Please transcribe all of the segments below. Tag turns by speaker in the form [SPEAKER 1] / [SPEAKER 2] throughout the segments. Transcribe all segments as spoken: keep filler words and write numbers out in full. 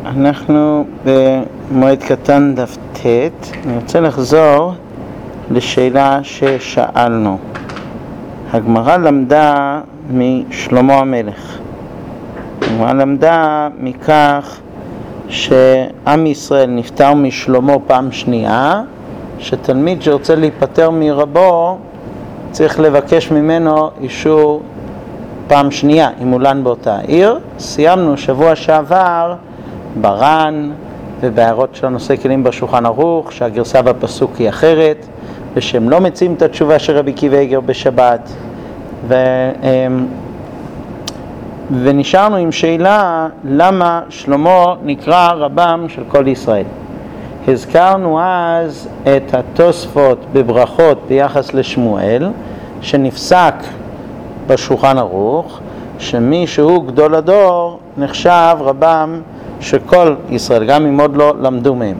[SPEAKER 1] אנחנו במועד קטן דף ט'. אני רוצה לחזור לשאלה ששאלנו. הגמרא למדה משלמה המלך. הגמרא למדה מכך שעם ישראל נפטר משלמה פעם שנייה, שתלמיד שרוצה להיפטר מרבו צריך לבקש ממנו אישור פעם שנייה, אם הוא לן באותה עיר. סיימנו שבוע שעבר ברן ובהערות של הנושא כלים בשולחן ערוך, שהגרסה בפסוק היא אחרת, ושהם לא מציעים את התשובה של רבי עקיבא איגר בשבת. ו... ונשארנו עם שאלה למה שלמה נקרא רבם של כל ישראל. הזכרנו אז את התוספות בברכות ביחס לשמואל, שנפסק בשולחן ערוך, שמי שהוא גדול הדור נחשב רבם של כל ישראל, גם אם עוד לא למדו מהם.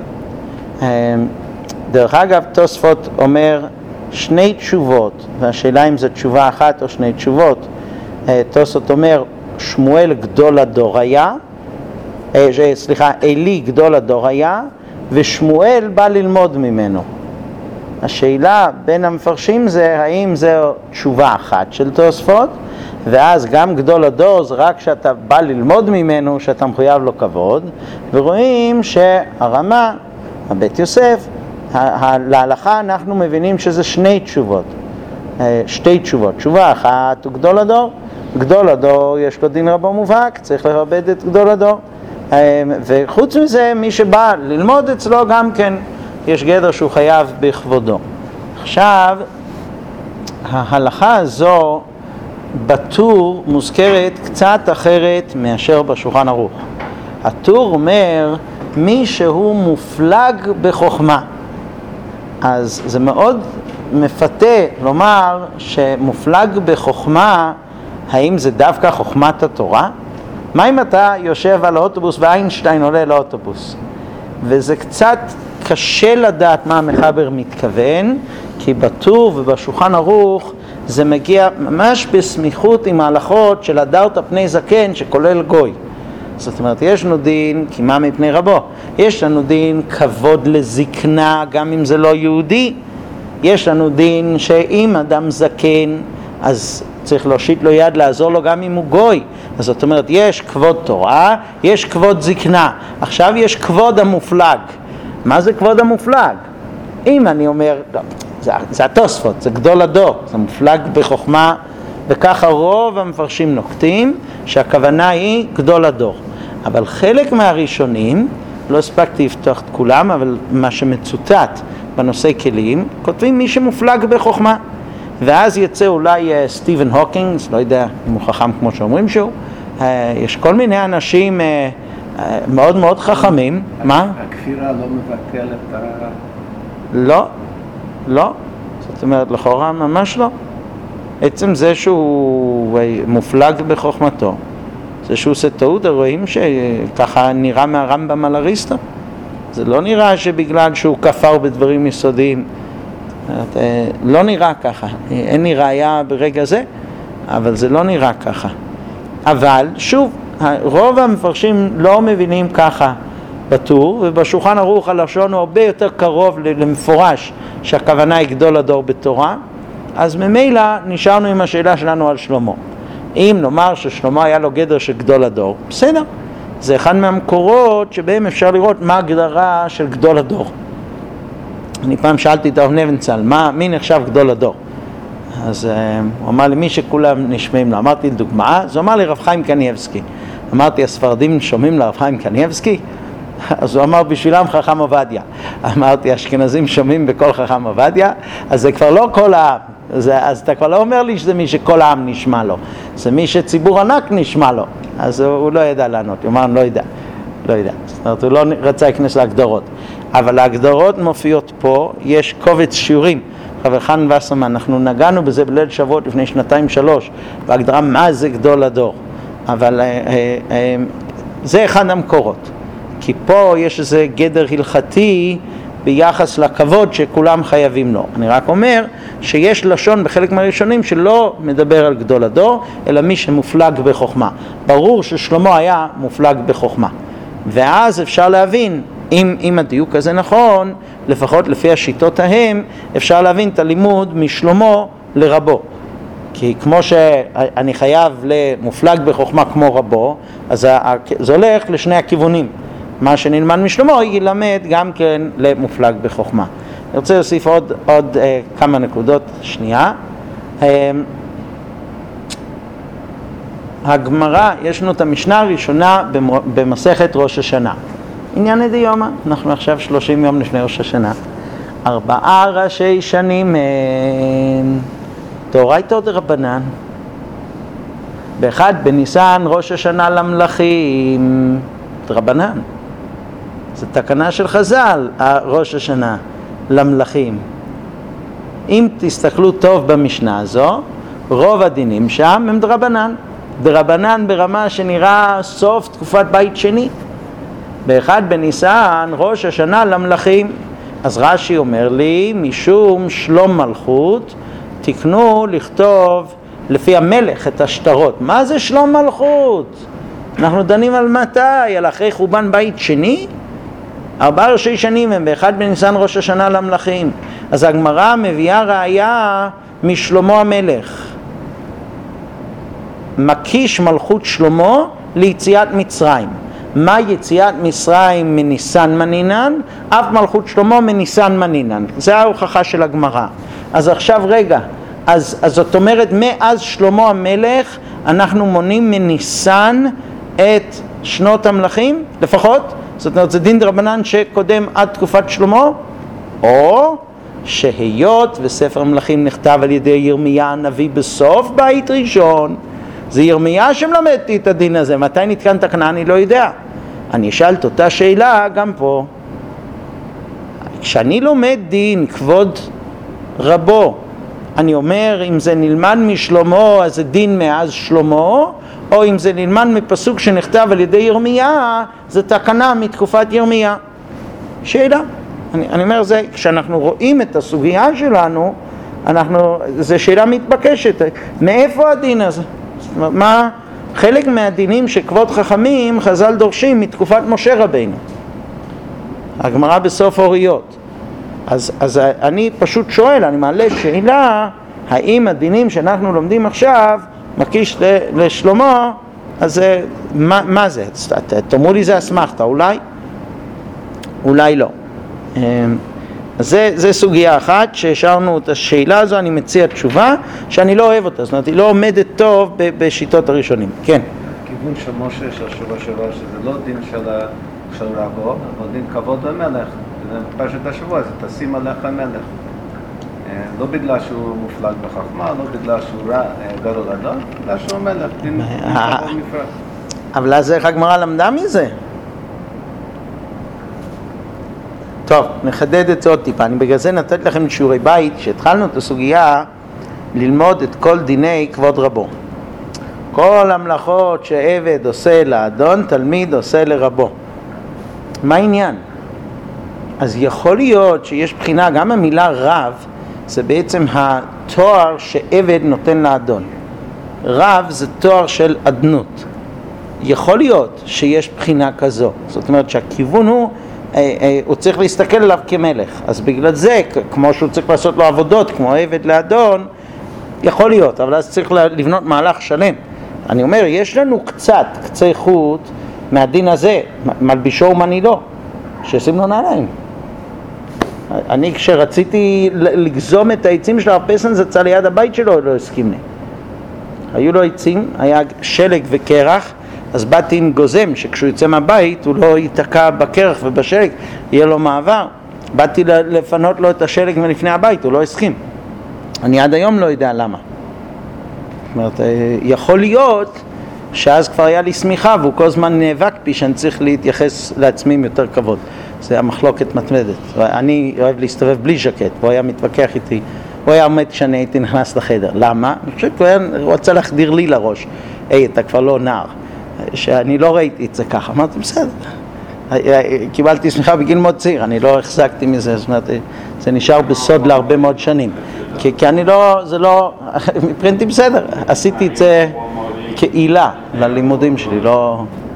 [SPEAKER 1] דרך אגב, תוספות אומר שני תשובות, והשאלה אם זו תשובה אחת או שני תשובות. תוספות אומר שמואל גדול הדור היה, סליחה, אלי גדול הדור היה, ושמואל בא ללמוד ממנו. השאלה בין המפרשים זה האם זו תשובה אחת של תוספות, ואז גם גדול הדור זה רק שאתה בא ללמוד ממנו, שאתה מחויב לו כבוד, ורואים שהרמה, הבית יוסף, להלכה אנחנו מבינים שזה שני תשובות, שתי תשובות. תשובה אחת הוא גדול הדור, גדול הדור יש לו דין רבו מובהק, צריך לרבד את גדול הדור, וחוץ מזה מי שבא ללמוד אצלו גם כן יש גדר שהוא חייב בכבודו. עכשיו ההלכה הזו בטור מוזכרת קצת אחרת מאשר בשולחן ערוך. הטור אומר מי שהוא מופלג בחוכמה. אז זה מאוד מפתה לומר שמופלג בחוכמה, האם זה דווקא חוכמת התורה? מה אם אתה יושב על האוטובוס ואיינשטיין עולה לאוטובוס? וזה קצת קשה לדעת מה המחבר מתכוון, כי בטור ובשולחן ערוך זה מגיע ממש בסמיכות עם ההלכות של הדרת פני זקן שכולל גוי. זאת אומרת, יש לנו דין קימה מפני רבו, יש לנו דין כבוד לזקנה גם אם זה לא יהודי, יש לנו דין שאם אדם זקן אז צריך להושיט לו יד לעזור לו גם אם הוא גוי. אז זאת אומרת, יש כבוד תורה, יש כבוד זקנה, עכשיו יש כבוד המופלג. מה זה כבוד המופלג? אם אני אומר, לא, זה, זה התוספות, זה גדול הדור, זה מופלג בחוכמה, וככה רוב המפרשים נוקטים שהכוונה היא גדול הדור. אבל חלק מהראשונים, לא הספקתי לפתוח את כולם, אבל מה שמצוטט בנושא כלים, כותבים מי שמופלג בחוכמה. ואז יצא אולי uh, סטיבן הוקינגס, לא יודע אם הוא חכם כמו שאומרים שהוא, uh, יש כל מיני אנשים uh, uh, מאוד מאוד חכמים. מה?
[SPEAKER 2] הכפירה לא מבטלת את ה...
[SPEAKER 1] לא, לא. זאת אומרת, לכאורה ממש לא. עצם זה שהוא מופלג בחוכמתו, זה שהוא עושה טעות, רואים שככה נראה מהרמב"ם על אריסטו. זה לא נראה שבגלל שהוא כפר בדברים יסודיים, לא נראה ככה, אין לי ראיה ברגע זה, אבל זה לא נראה ככה. אבל שוב, רוב המפרשים לא מבינים ככה בטור, ובשולחן ערוך הלשון הוא הרבה יותר קרוב למפורש שהכוונה היא גדול הדור בתורה. אז ממילא נשארנו עם השאלה שלנו על שלמה. אם נאמר ששלמה היה לו גדר של גדול הדור, בסדר, זה אחד מהמקורות שבהם אפשר לראות מה הגדרה של גדול הדור. אני פעם שאלתי את הרב נבנצל, מה, מי נחשב גדול הדור? אז uh, הוא אמר לי, מי שכולם נשמעים לו. אמרתי לדוגמה, אז הוא אמר לי רב חיים קניאבסקי. אמרתי, הספרדים שומעים לרב חיים קניאבסקי? אז הוא אמר, בשבילם חכם עובדיה. אמרתי, אשכנזים שומעים בכל חכם עובדיה? אז זה כבר לא כל העם. זה, אז אתה כבר לא אומר לי שזה מי שכל העם נשמע לו. זה מי שציבור ענק נשמע לו. אז הוא, הוא לא ידע לענות. הוא אמר, לא ידע. לא יודע. זאת אומרת, הוא לא רצה להיכנס להגדרות. אבל ההגדרות מופיעות פה, יש קובץ שיעורים. חבר חנן וסרמן, אנחנו נגענו בזה בליל שבועות לפני שנתיים שלוש, בהגדרה מה זה גדול הדור. אבל אה, אה, זה אחד המקורות. כי פה יש איזה גדר הלכתי ביחס לכבוד שכולם חייבים לו. אני רק אומר שיש לשון בחלק מהראשונים שלא מדבר על גדול הדור, אלא מי שמופלג בחוכמה. ברור ששלמה היה מופלג בחוכמה. ואז אפשר להבין, אם, אם הדיוק הזה נכון, לפחות לפי השיטות ההם, אפשר להבין את הלימוד משלמה לרבו. כי כמו שאני חייב למופלג בחוכמה כמו רבו, אז זה הולך לשני הכיוונים. מה שנלמד משלמה ילמד גם כן למופלג בחוכמה. אני רוצה להוסיף עוד, עוד אה, כמה נקודות שנייה. אה, הגמרא, יש לנו את המשנה הראשונה במסכת ראש השנה. ענייני דיומא, אנחנו עכשיו שלושים יום לפני ראש השנה. ארבעה ראשי שנים הם דאורייתא דרבנן. באחד בניסן ראש השנה למלכים דרבנן. זו תקנה של חז"ל, ראש השנה למלכים. אם תסתכלו טוב במשנה הזו, רוב הדינים שם הם דרבנן. דרבנן ברמה שנראה סוף תקופת בית שני. באחד בניסן ראש השנה למלכים. אז רש"י אומר לי, משום שלום מלכות, תקנו לכתוב לפי המלך את השטרות. מה זה שלום מלכות? אנחנו דנים על מתי? על אחרי חורבן בית שני? ארבעה ראשי שנים הם באחד בניסן ראש השנה למלכים. אז הגמרא מביאה ראיה משלמה המלך. מקיש מלכות שלמה ליציאת מצרים. מה יציאת מצרים מניסן מנינן? אף מלכות שלמה מניסן מנינן. זה ההוכחה של הגמרא. אז עכשיו רגע, אז, אז זאת אומרת מאז שלמה המלך אנחנו מונים מניסן את שנות המלכים לפחות? זאת אומרת זה דין דרבנן שקודם עד תקופת שלמה? או שהיות וספר המלכים נכתב על ידי ירמיה הנביא בסוף בית ראשון, זה ירמיה שמלמדתי את הדין הזה. מתי נתקן תקנה אני לא יודע. אני אשאל את אותה שאלה גם פה. כשאני לומד דין כבוד רבו, אני אומר אם זה נלמד משלמה אז זה דין מאז שלמה, או אם זה נלמד מפסוק שנכתב על ידי ירמיה זה תקנה מתקופת ירמיה. שאלה. אני, אני אומר זה, כשאנחנו רואים את הסוגיה שלנו, אנחנו, זה שאלה מתבקשת. מאיפה הדין הזה? מה? חלק מהדינים שכבוד חכמים חז"ל דורשים מתקופת משה רבינו. הגמרא בסוף אוריות. אז, אז אני פשוט שואל, אני מעלה שאלה, האם הדינים שאנחנו לומדים עכשיו מקיש לשלמה, אז מה, מה זה? תאמרו לי זה אסמכתא, אולי? אולי לא. אז זה, זה סוגיה אחת שהשארנו את השאלה הזו, אני מציע תשובה שאני לא אוהב אותה, זאת אומרת היא לא עומדת טוב בשיטות הראשונים. כן.
[SPEAKER 2] הכיוון של משה של שבוע שבוע שזה לא דין של, של רבו, אבל דין כבוד למלך. זה פשוט השבוע, זה תשים עליך המלך. לא בגלל שהוא מופלג בחכמה, לא בגלל שהוא רע, גדול אדון, בגלל שהוא מלך, דין כבוד מפרק.
[SPEAKER 1] אבל אז איך הגמרא למדה מזה? טוב, נחדד את זה עוד טיפה. אני בגלל זה נתת לכם שיעורי בית, שהתחלנו את הסוגיה ללמוד את כל דיני כבוד רבו. כל המלאכות שעבד עושה לאדון, תלמיד עושה לרבו. מה העניין? אז יכול להיות שיש בחינה, גם המילה רב, זה בעצם התואר שעבד נותן לאדון. רב זה תואר של אדנות. יכול להיות שיש בחינה כזו. זאת אומרת שהכיוון הוא, הוא צריך להסתכל עליו כמלך. אז בגלל זה, כמו שהוא צריך לעשות לו עבודות, כמו עבד לאדון, יכול להיות, אבל אז צריך לבנות מהלך שלם. אני אומר, יש לנו קצת קצי חוט מהדין הזה, מלבישו ומנעילו, שישים לו נעליים. אני כשרציתי לגזום את העצים של הפסן זה צא ליד הבית שלו, לא הסכים לי. היו לו עצים, היה שלג וקרח, אז באתי עם גוזם שכשהוא יצא מהבית הוא לא ייתקע בקרח ובשלג, יהיה לו מעבר. באתי לפנות לו את השלג מלפני הבית, הוא לא הסכים. אני עד היום לא יודע למה. זאת אומרת, יכול להיות שאז כבר היה לי סמיכה והוא כל הזמן נאבק בי שאני צריך להתייחס לעצמי עם יותר כבוד. זה המחלוקת מתמדת. אני אוהב להסתובב בלי ז'קט, הוא היה מתווכח איתי, הוא היה עומד כשאני הייתי נכנס לחדר. למה? אני חושב שהוא רוצה להחדיר לי לראש. היי, אתה כבר לא נער. שאני לא ראיתי את זה ככה. אמרתי, בסדר. קיבלתי סמיכה בגיל מאוד צעיר, אני לא החזקתי מזה, זאת אומרת, זה נשאר בסוד להרבה מאוד שנים. כי, כי אני לא, זה לא, מבחינתי בסדר, עשיתי את זה כעילה ללימודים שלי, לא,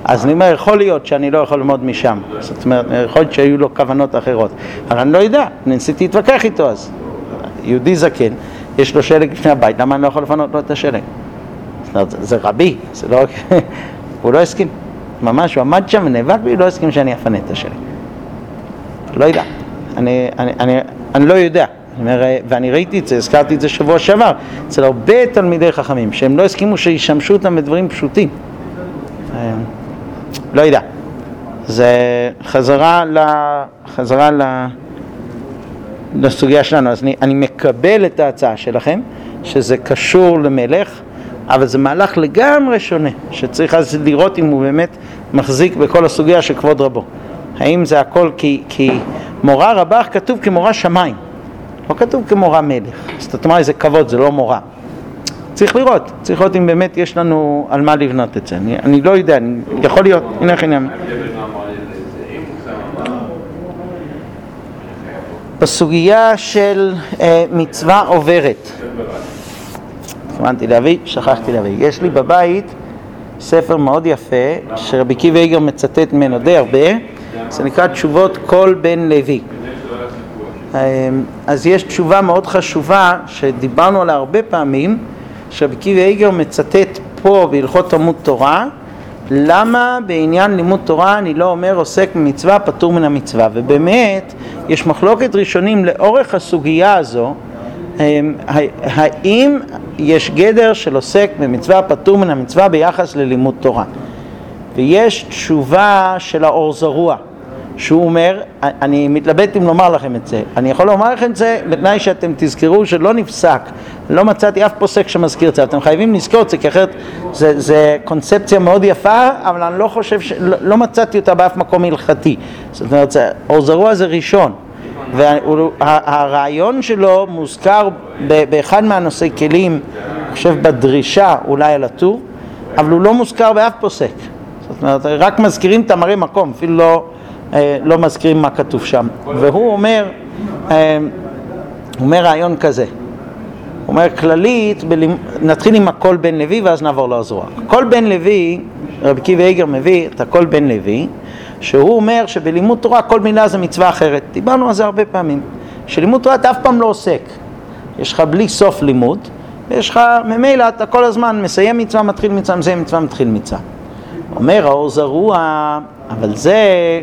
[SPEAKER 1] אז אני אומר, יכול להיות שאני לא יכול ללמוד משם. זאת אומרת, יכול להיות שהיו לו כוונות אחרות. אבל אני לא יודע, ניסיתי להתווכח איתו אז. יהודי זקן, יש לו שלג לפני הבית, למה אני לא יכול לפנות לו את השלג? זאת אומרת, זה רבי, זה לא... הוא לא הסכים. ממש, הוא עמד שם ונאבק בי, לא הסכים שאני אפנה את השלג. לא יודע. אני, אני, אני, אני לא יודע. אני אומר, ואני ראיתי את זה, הזכרתי את זה שבוע שעבר, אצל הרבה תלמידי חכמים, שהם לא הסכימו שישמשו אותם בדברים פשוטים. לא יודע. זה חזרה ל... חזרה ל... לסוגיה שלנו. אז אני, אני מקבל את ההצעה שלכם, שזה קשור למלך, אבל זה מהלך לגמרי שונה, שצריך אז לראות אם הוא באמת מחזיק בכל הסוגיה של כבוד רבו. האם זה הכל כי, כי מורה רבך כתוב כמורה שמיים, לא כתוב כמורה מלך. זאת אומרת, זה כבוד, זה לא מורה. צריך לראות, צריך לראות אם באמת יש לנו על מה לבנות את זה. אני, אני לא יודע, אני, יכול להיות, הנה איך עניין. בסוגיה של אה, מצווה עוברת. התכוונתי להביא, שכחתי להביא. יש לי בבית ספר מאוד יפה, שרבי עקיבא איגר מצטט ממנו די הרבה, זה נקרא תשובות כל בן לוי. אז יש תשובה מאוד חשובה שדיברנו עליה הרבה פעמים, שרבי עקיבא איגר מצטט פה בהלכות תלמוד תורה, למה בעניין לימוד תורה אני לא אומר עוסק במצווה פטור מן המצווה. ובאמת יש מחלוקת ראשונים לאורך הסוגיה הזו, האם יש גדר של עוסק במצווה פטור מן המצווה ביחס ללימוד תורה. ויש תשובה של האור זרוע, שהוא אומר, אני מתלבט אם לומר לכם את זה, אני יכול לומר לכם את זה בתנאי שאתם תזכרו שלא נפסק, לא מצאתי אף פוסק שמזכיר את זה, אתם חייבים לזכור את זה, כי אחרת זה, זה קונספציה מאוד יפה, אבל אני לא חושב, לא, לא מצאתי אותה באף מקום הלכתי. זאת אומרת, אור זרוע זה ראשון, והרעיון שלו מוזכר באחד מהנושאי כלים, אני חושב בדרישה אולי על הטור, אבל הוא לא מוזכר באף פוסק. זאת אומרת, רק מזכירים את המראה מקום, אפילו לא, לא מזכירים מה כתוב שם. והוא אומר, הוא אומר רעיון כזה, הוא אומר כללית, נתחיל עם הכל בן לוי ואז נעבור לעזרוע. הכל בן לוי, רבי עקיבא איגר מביא את הכל בן לוי, שהוא אומר שבלימוד תורה כל מילה זה מצווה אחרת. דיברנו על זה הרבה פעמים. שלימוד תורה אתה אף פעם לא עוסק. יש לך בלי סוף לימוד, ויש לך ממילא, אתה כל הזמן מסיים מצווה, מתחיל מצווה, מסיים מצווה, מתחיל מצווה. אומר האור זרוע, אבל זה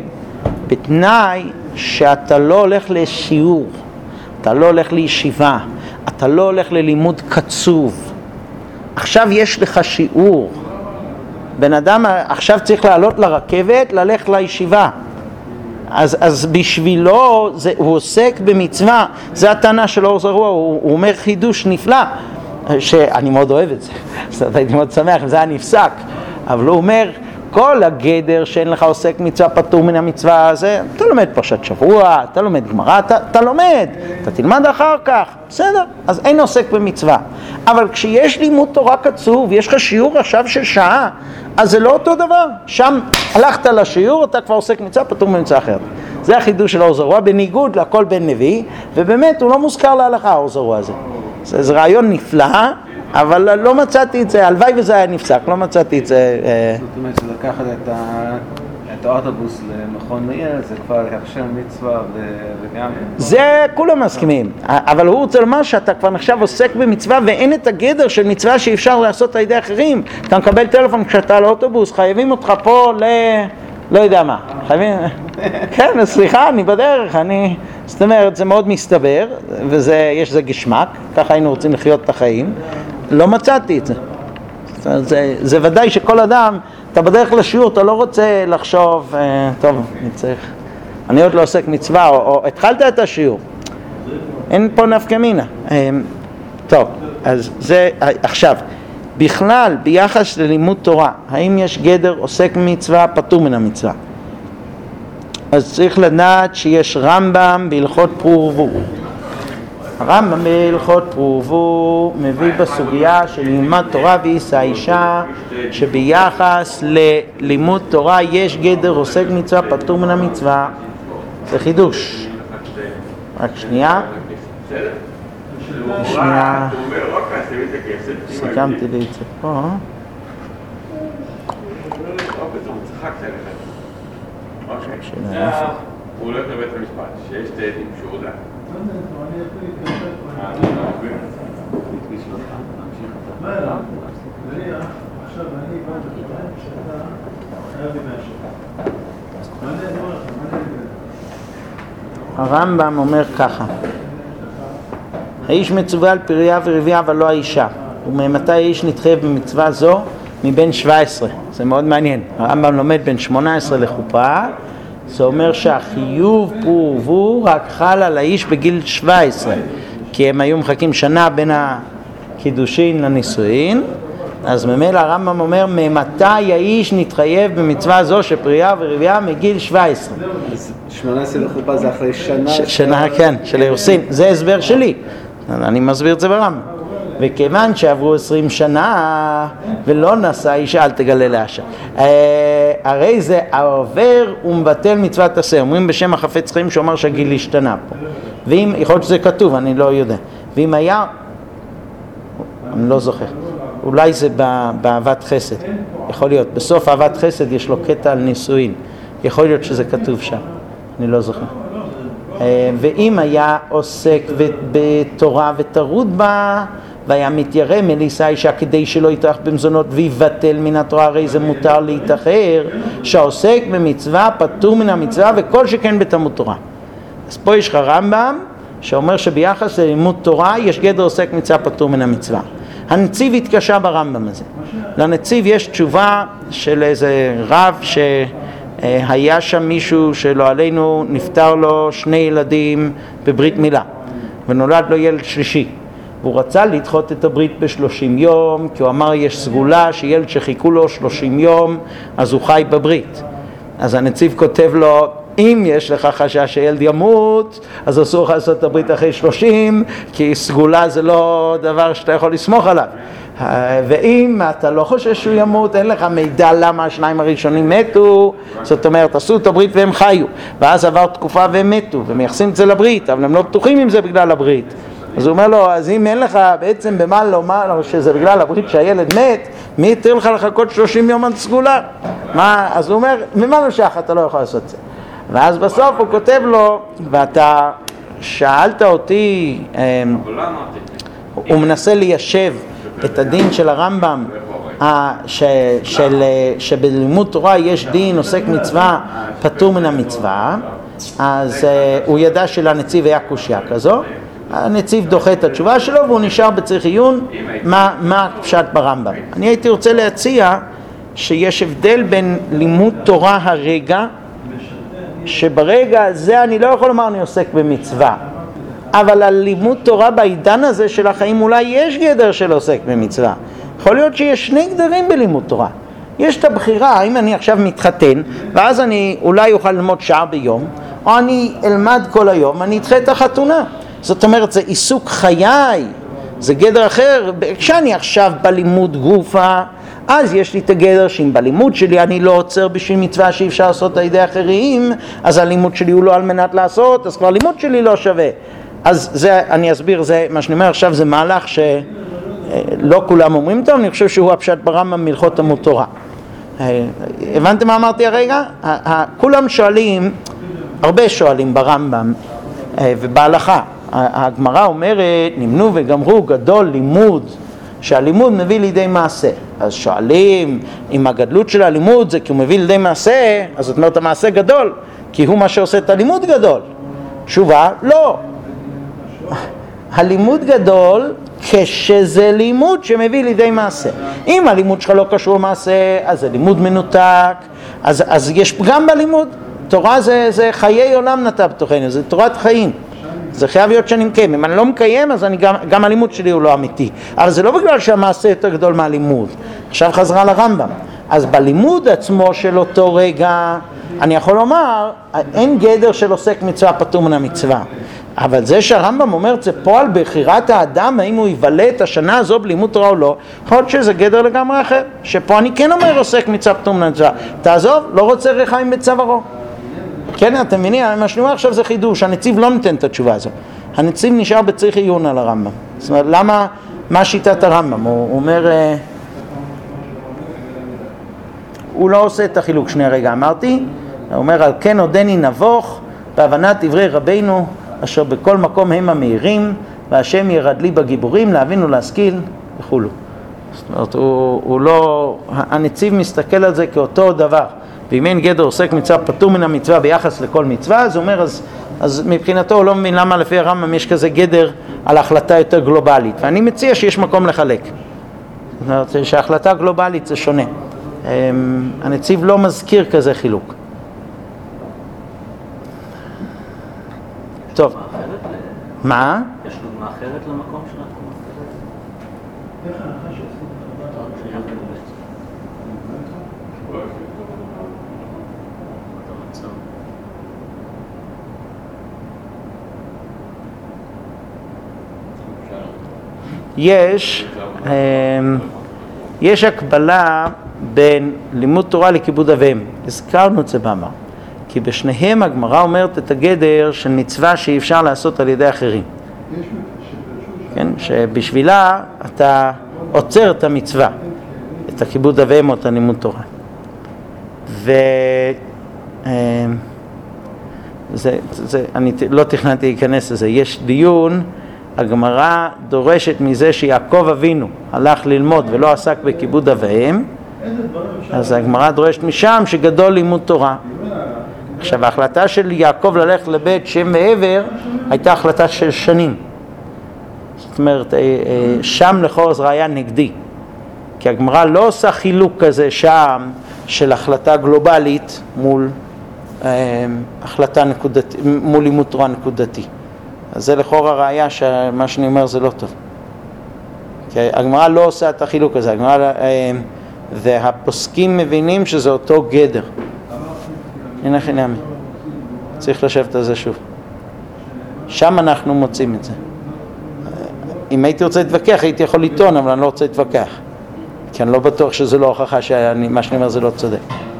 [SPEAKER 1] בתנאי שאתה לא הולך לשיעור, אתה לא הולך לישיבה, אתה לא הולך ללימוד קצוב. עכשיו יש לך שיעור. בן אדם עכשיו צריך לעלות לרכבת, ללכת לישיבה. אז, אז בשבילו זה, הוא עוסק במצווה. זה הטענה של אור זרוע, הוא, הוא אומר חידוש נפלא, שאני מאוד אוהב את זה. הייתי מאוד שמח אם זה היה נפסק. אבל הוא אומר, כל הגדר שאין לך עוסק מצווה פטור מן המצווה הזה, אתה לומד פרשת שבוע, אתה לומד גמרא, אתה, אתה לומד, אתה תלמד אחר כך, בסדר, אז אין עוסק במצווה. אבל כשיש לימוד תורה קצוב, יש לך שיעור עכשיו של שעה, אז זה לא אותו דבר. שם הלכת לשיעור, אתה כבר עוסק מצווה פטור מן מצווה אחרת. זה החידוש של האור זרוע, בניגוד לכל בן לוי, ובאמת הוא לא מוזכר להלכה האור זרוע הזה. זה, זה רעיון נפלא, אבל לא מצאתי את זה, הלוואי וזה היה נפסק, לא מצאתי את זה.
[SPEAKER 2] זאת אומרת שלקחת את, ה... את האוטובוס למכון מאיר, זה כבר הכשר מצווה וגם...
[SPEAKER 1] זה כולם מסכימים, אבל הוא רוצה לומר שאתה כבר נחשב עוסק במצווה ואין את הגדר של מצווה שאפשר לעשות על ידי אחרים. אתה מקבל טלפון כשאתה על האוטובוס, חייבים אותך פה ל... לא יודע מה, חייבים... כן, סליחה, אני בדרך, אני... זאת אומרת, זה מאוד מסתבר, ויש זה גשמק, ככה היינו רוצים לחיות את החיים. לא מצאתי את זה. זאת אומרת, זה, זה ודאי שכל אדם, אתה בדרך לשיעור, אתה לא רוצה לחשוב, אה, טוב, אני צריך, אני עוד לא עוסק מצווה, או, או התחלת את השיעור. אין פה נפקא מינה. אה, טוב, אז זה, עכשיו, בכלל, ביחס ללימוד תורה, האם יש גדר עוסק מצווה, פטור מן המצווה? אז צריך לדעת שיש רמב"ם בהלכות פרו ורבו. הרמב"ם בהלכות פרו ורבו מביא בסוגיה של לימוד תורה ויישא אישה, שביחס ללימוד תורה יש גדר עוסק מצווה פטור מן המצווה. זה חידוש. רק שנייה. שנייה. סיכמתי לי את זה פה.
[SPEAKER 3] אוקיי. הוא הולך לבית המשפט, שיש שתי עדים שהוא הודע.
[SPEAKER 4] עכשיו אני בא בטוח שאתה חייב לי מהשם.
[SPEAKER 1] הרמב"ם אומר ככה: האיש מצווה על פריה ורבייה אבל לא האישה, וממתי האיש נתחייב במצווה זו? מבין שבע עשרה. זה מאוד מעניין. הרמב"ם לומד בין שמונה עשרה לחופה, זה אומר שהחיוב פור ורבו רק חל על האיש בגיל שבע עשרה, כי הם היו מחכים שנה בין הקידושין לנישואין. אז ממילא הרמב"ם אומר ממתי האיש נתחייב במצווה זו שפריה ורבייה מגיל שבע עשרה.
[SPEAKER 2] שמונה עשרה לחופה זה אחרי שנה.
[SPEAKER 1] שנה, כן, של אירוסין. זה הסבר שלי, אני מסביר את זה ברמב"ם. וכיוון שעברו עשרים שנה ולא נשא אישה, אל תגלה לאשה. הרי זה העובר ומבטל מצוות עשה. אומרים בשם החפץ חיים שאומר שהגיל השתנה פה. ואם, יכול להיות שזה כתוב, אני לא יודע. ואם היה, אני לא זוכר. אולי זה באהבת חסד. יכול להיות. בסוף אהבת חסד יש לו קטע על נישואין. יכול להיות שזה כתוב שם. אני לא זוכר. ואם היה עוסק בתורה וטרוד בה, והיה מתיירא מלישא אישה כדי שלא יטרח במזונות ויבטל מן התורה, הרי זה מותר להתאחר, שהעוסק במצווה פטור מן המצווה וכל שכן בתלמוד תורה. אז פה יש לך רמב"ם שאומר שביחס ללימוד תורה יש גדר עוסק מצווה פטור מן המצווה. הנציב התקשה ברמב"ם הזה. לנציב יש תשובה של איזה רב שהיה שם מישהו שלא עלינו נפטר לו שני ילדים בברית מילה ונולד לו ילד שלישי, והוא רצה לדחות את הברית בשלושים יום, כי הוא אמר יש סגולה שילד שחיכו לו שלושים יום אז הוא חי בברית. אז הנציב כותב לו, אם יש לך חשש שילד ימות אז אסור לך לעשות את הברית אחרי שלושים, כי סגולה זה לא דבר שאתה יכול לסמוך עליו. ואם אתה לא חושש שהוא ימות, אין לך מידע למה השניים הראשונים מתו, זאת אומרת עשו את הברית והם חיו, ואז עבר תקופה והם מתו ומייחסים את זה לברית, אבל הם לא בטוחים אם זה בגלל הברית. אז הוא אומר לו, אז אם אין לך בעצם במה לומר שזה בגלל הברית שהילד מת, מי יתיר לך לחכות שלושים יום עד סגולה? מה? אז הוא אומר, ממה נמשך אתה לא יכול לעשות את זה? ואז בסוף הוא כותב לו, ואתה שאלת אותי, הוא מנסה ליישב את הדין של הרמב"ם, ש, של, שבלימוד תורה יש דין עוסק מצווה פטור מן המצווה, אז הוא ידע שלנציב היה קושיה כזו. הנציב דוחה את התשובה שלו והוא נשאר בצריך עיון מה, מה פשט ברמב"ם. אני הייתי רוצה להציע שיש הבדל בין לימוד תורה הרגע, שברגע הזה אני לא יכול לומר אני עוסק במצווה, אבל על לימוד תורה בעידן הזה של החיים אולי יש גדר של עוסק במצווה. יכול להיות שיש שני גדרים בלימוד תורה. יש את הבחירה, האם אני עכשיו מתחתן ואז אני אולי אוכל ללמוד שעה ביום, או אני אלמד כל היום, אני אדחה את החתונה. זאת אומרת, זה עיסוק חיי, זה גדר אחר. כשאני עכשיו בלימוד גופה, אז יש לי את הגדר שאם בלימוד שלי אני לא עוצר בשביל מצווה שאי אפשר לעשות על ידי אחרים, אז הלימוד שלי הוא לא על מנת לעשות, אז כבר לימוד שלי לא שווה. אז זה, אני אסביר, זה, מה שאני אומר עכשיו זה מהלך שלא כולם אומרים טוב, אני חושב שהוא הפשט ברמב"ם מהלכות תלמוד תורה. הבנתם מה אמרתי הרגע? כולם שואלים, הרבה שואלים ברמב"ם ובהלכה. הגמרא אומרת, נמנו וגמרו גדול לימוד, שהלימוד מביא לידי מעשה. אז שואלים, אם הגדלות של הלימוד זה כי הוא מביא לידי מעשה, אז זאת אומרת המעשה גדול, כי הוא מה שעושה את הלימוד גדול. תשובה, לא. הלימוד גדול כשזה לימוד שמביא לידי מעשה. אם הלימוד שלך לא קשור למעשה, אז זה לימוד מנותק, אז, אז יש פגם בלימוד. תורה זה, זה חיי עולם נטע בתוכנו, זה תורת חיים. זה חייב להיות שאני מקיים. אם אני לא מקיים, אז אני גם, גם הלימוד שלי הוא לא אמיתי. אבל זה לא בגלל שהמעשה יותר גדול מהלימוד. עכשיו חזרה לרמב"ם. אז בלימוד עצמו של אותו רגע, אני יכול לומר, אין גדר של עוסק מצווה פטור מן המצווה. אבל זה שהרמב"ם אומר, זה פועל בחירת האדם, האם הוא יבלה את השנה הזו בלימוד תורה או לא, יכול להיות שזה גדר לגמרי אחר. שפה אני כן אומר עוסק מצווה פטור מן המצווה. תעזוב, לא רוצה רחיים בצווארו. כן, אתם מבינים, מה שאני אומר עכשיו זה חידוש, הנציב לא נותן את התשובה הזו. הנציב נשאר בצריך עיון על הרמב"ם. זאת אומרת, למה, מה שיטת הרמב"ם? הוא, הוא אומר, הוא הוא לא עושה את החילוק. שני רגע אמרתי, הוא אומר על כן עודני נבוך בהבנת דברי רבינו אשר בכל מקום הם המאירים והשם ירד לי בגיבורים להבין ולהשכיל וכולו. זאת אומרת, הוא, הוא לא, הנציב מסתכל על זה כאותו דבר, ואם אין גדר עוסק מצווה פטור מן המצווה ביחס לכל מצווה, אז הוא אומר, אז, אז מבחינתו הוא לא מבין למה לפי הרמב"ם יש כזה גדר על החלטה יותר גלובלית, ואני מציע שיש מקום לחלק. זאת אומרת, שההחלטה גלובלית זה שונה. הנציב לא מזכיר כזה חילוק. טוב. מה?
[SPEAKER 5] יש דוגמה אחרת למקום שלנו?
[SPEAKER 4] איך ההנחה שעושים את
[SPEAKER 1] יש, יש הקבלה בין לימוד תורה לכיבוד אב ואם. הזכרנו את זה באמר. כי בשניהם הגמרא אומרת את הגדר של מצווה שאי אפשר לעשות על ידי אחרים. כן? שבשבילה אתה עוצר את המצווה, את הכיבוד אב ואם או את הלימוד תורה. ו... זה, זה, אני לא תכננתי להיכנס לזה. יש דיון, הגמרא דורשת מזה שיעקב אבינו הלך ללמוד ולא עסק בכיבוד אב ואם, אז הגמרא דורשת משם שגדול לימוד תורה. עכשיו, ההחלטה של יעקב ללכת לבית שם ועבר הייתה החלטה של שנים. זאת אומרת, שם לכאורה זה היה נגדי. כי הגמרא לא עושה חילוק כזה שם של החלטה גלובלית מול החלטה נקודתית, מול לימוד תורה נקודתי. אז זה לכאורה ראיה שמה שאני אומר זה לא טוב. כי הגמרא לא עושה את החילוק הזה. הגמרא, והפוסקים מבינים שזה אותו גדר. הנה חינמי. צריך לשבת על זה שוב. שם אנחנו מוצאים את זה. אם הייתי רוצה להתווכח, הייתי יכול לטעון, אבל אני לא רוצה להתווכח. כי אני לא בטוח שזה לא הוכחה שמה שאני אומר זה לא צודק.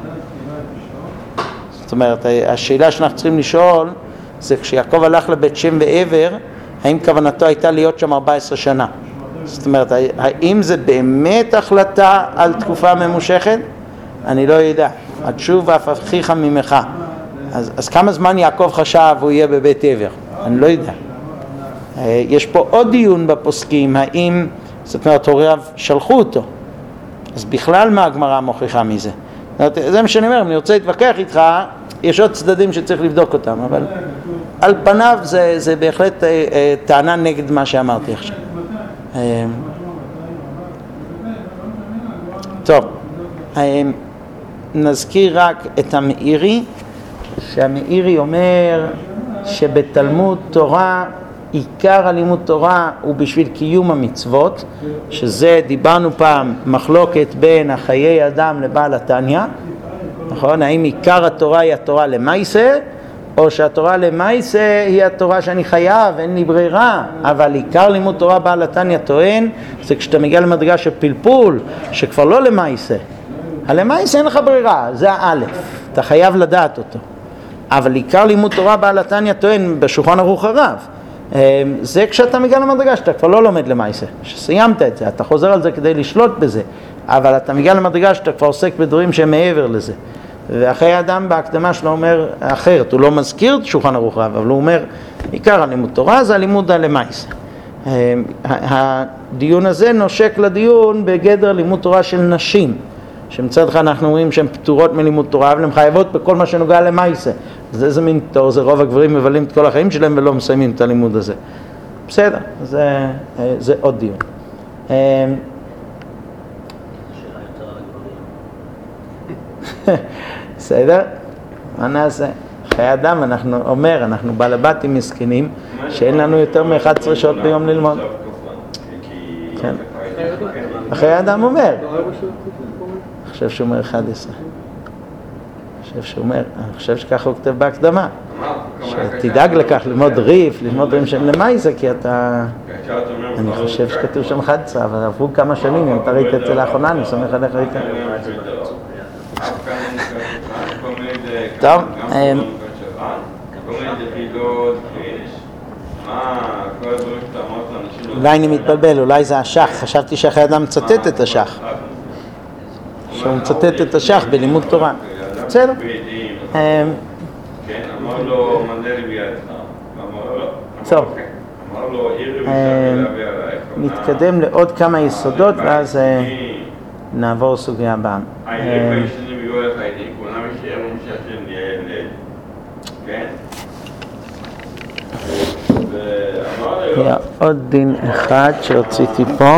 [SPEAKER 1] זאת אומרת, השאלה שאנחנו צריכים לשאול, זה כשיעקב הלך לבית שם ועבר, האם כוונתו הייתה להיות שם ארבע עשרה שנה? זאת אומרת, האם זה באמת החלטה על תקופה ממושכת? אני לא יודע. עד שוב אף אחיך ממך. אז, אז כמה זמן יעקב חשב הוא יהיה בבית עבר? אני לא יודע. יש פה עוד דיון בפוסקים, האם, זאת אומרת, הוריו שלחו אותו. אז בכלל מה הגמרא מוכיחה מזה? זה מה שאני אומר, אם אני רוצה להתווכח איתך, יש עוד צדדים שצריך לבדוק אותם, אבל על פניו זה, זה בהחלט טענה נגד מה שאמרתי עכשיו. טוב, נזכיר רק את המאירי, שהמאירי אומר שבתלמוד תורה עיקר הלימוד תורה הוא בשביל קיום המצוות, שזה דיברנו פעם מחלוקת בין החיי אדם לבעל התניא, נכון? האם עיקר התורה היא התורה למעשה, או שהתורה למעשה היא התורה שאני חייב, אין לי ברירה, אבל עיקר לימוד תורה בעל התניא טוען, זה כשאתה מגיע למדרגה של פלפול, שכבר לא למעשה. הלמעשה אין לך ברירה, זה האלף, אתה חייב לדעת אותו. אבל עיקר לימוד תורה בעל התניא טוען בשולחן ערוך הרב, זה כשאתה מגיע למדרגה שאתה כבר לא לומד למעשה, שסיימת את זה, אתה חוזר על זה כדי לשלוט בזה, אבל אתה מגיע למדרגה שאתה כבר עוסק בדברים שהם מעבר לזה. ואחרי האדם בהקדמה שלו אומר אחרת, הוא לא מזכיר את שולחן ערוך הרב, אבל הוא אומר עיקר הלימוד תורה זה הלימוד למעשה. הדיון הזה נושק לדיון בגדר לימוד תורה של נשים, שמצד אחד אנחנו אומרים שהן פטורות מלימוד תורה, אבל הן חייבות בכל מה שנוגע למעשה. אז איזה מין תור, זה רוב הגברים מבלים את כל החיים שלהם ולא מסיימים את הלימוד הזה. בסדר, זה, זה עוד דיון. בסדר? מה נעשה? חיי אדם, אנחנו אומר, אנחנו בעל בתים מסכנים, שאין לנו יותר מ-אחת עשרה שעות ביום ללמוד. כן. חיי אדם אומר. אני חושב שהוא אומר אחת עשרה. אני חושב שהוא אומר, אני חושב שככה הוא כתב בהקדמה. שתדאג לכך, ללמוד ריף, ללמוד דברים שהם למעשה, כי אתה... אני חושב שכתוב שם אחת עשרה, אבל עברו כמה שנים, אם אתה ראית את זה לאחרונה, אני סומך עליך ראית. טוב. אולי אני מתבלבל, אולי זה השח, חשבתי שהחיי אדם מצטט את השח. שהוא מצטט את השח בלימוד תורה. בסדר?
[SPEAKER 3] כן, אמר לו מנדל בידך,
[SPEAKER 1] טוב.
[SPEAKER 3] אמר לו עיר רבישה ולהביא עלייך.
[SPEAKER 1] נתקדם לעוד כמה יסודות ואז נעבור סוגיה הבאה.
[SPEAKER 3] העיר בישנים יהיו לך עדים, כולם ישאר ומשך של ילד. כן?
[SPEAKER 1] היה עוד דין אחד שרציתי פה.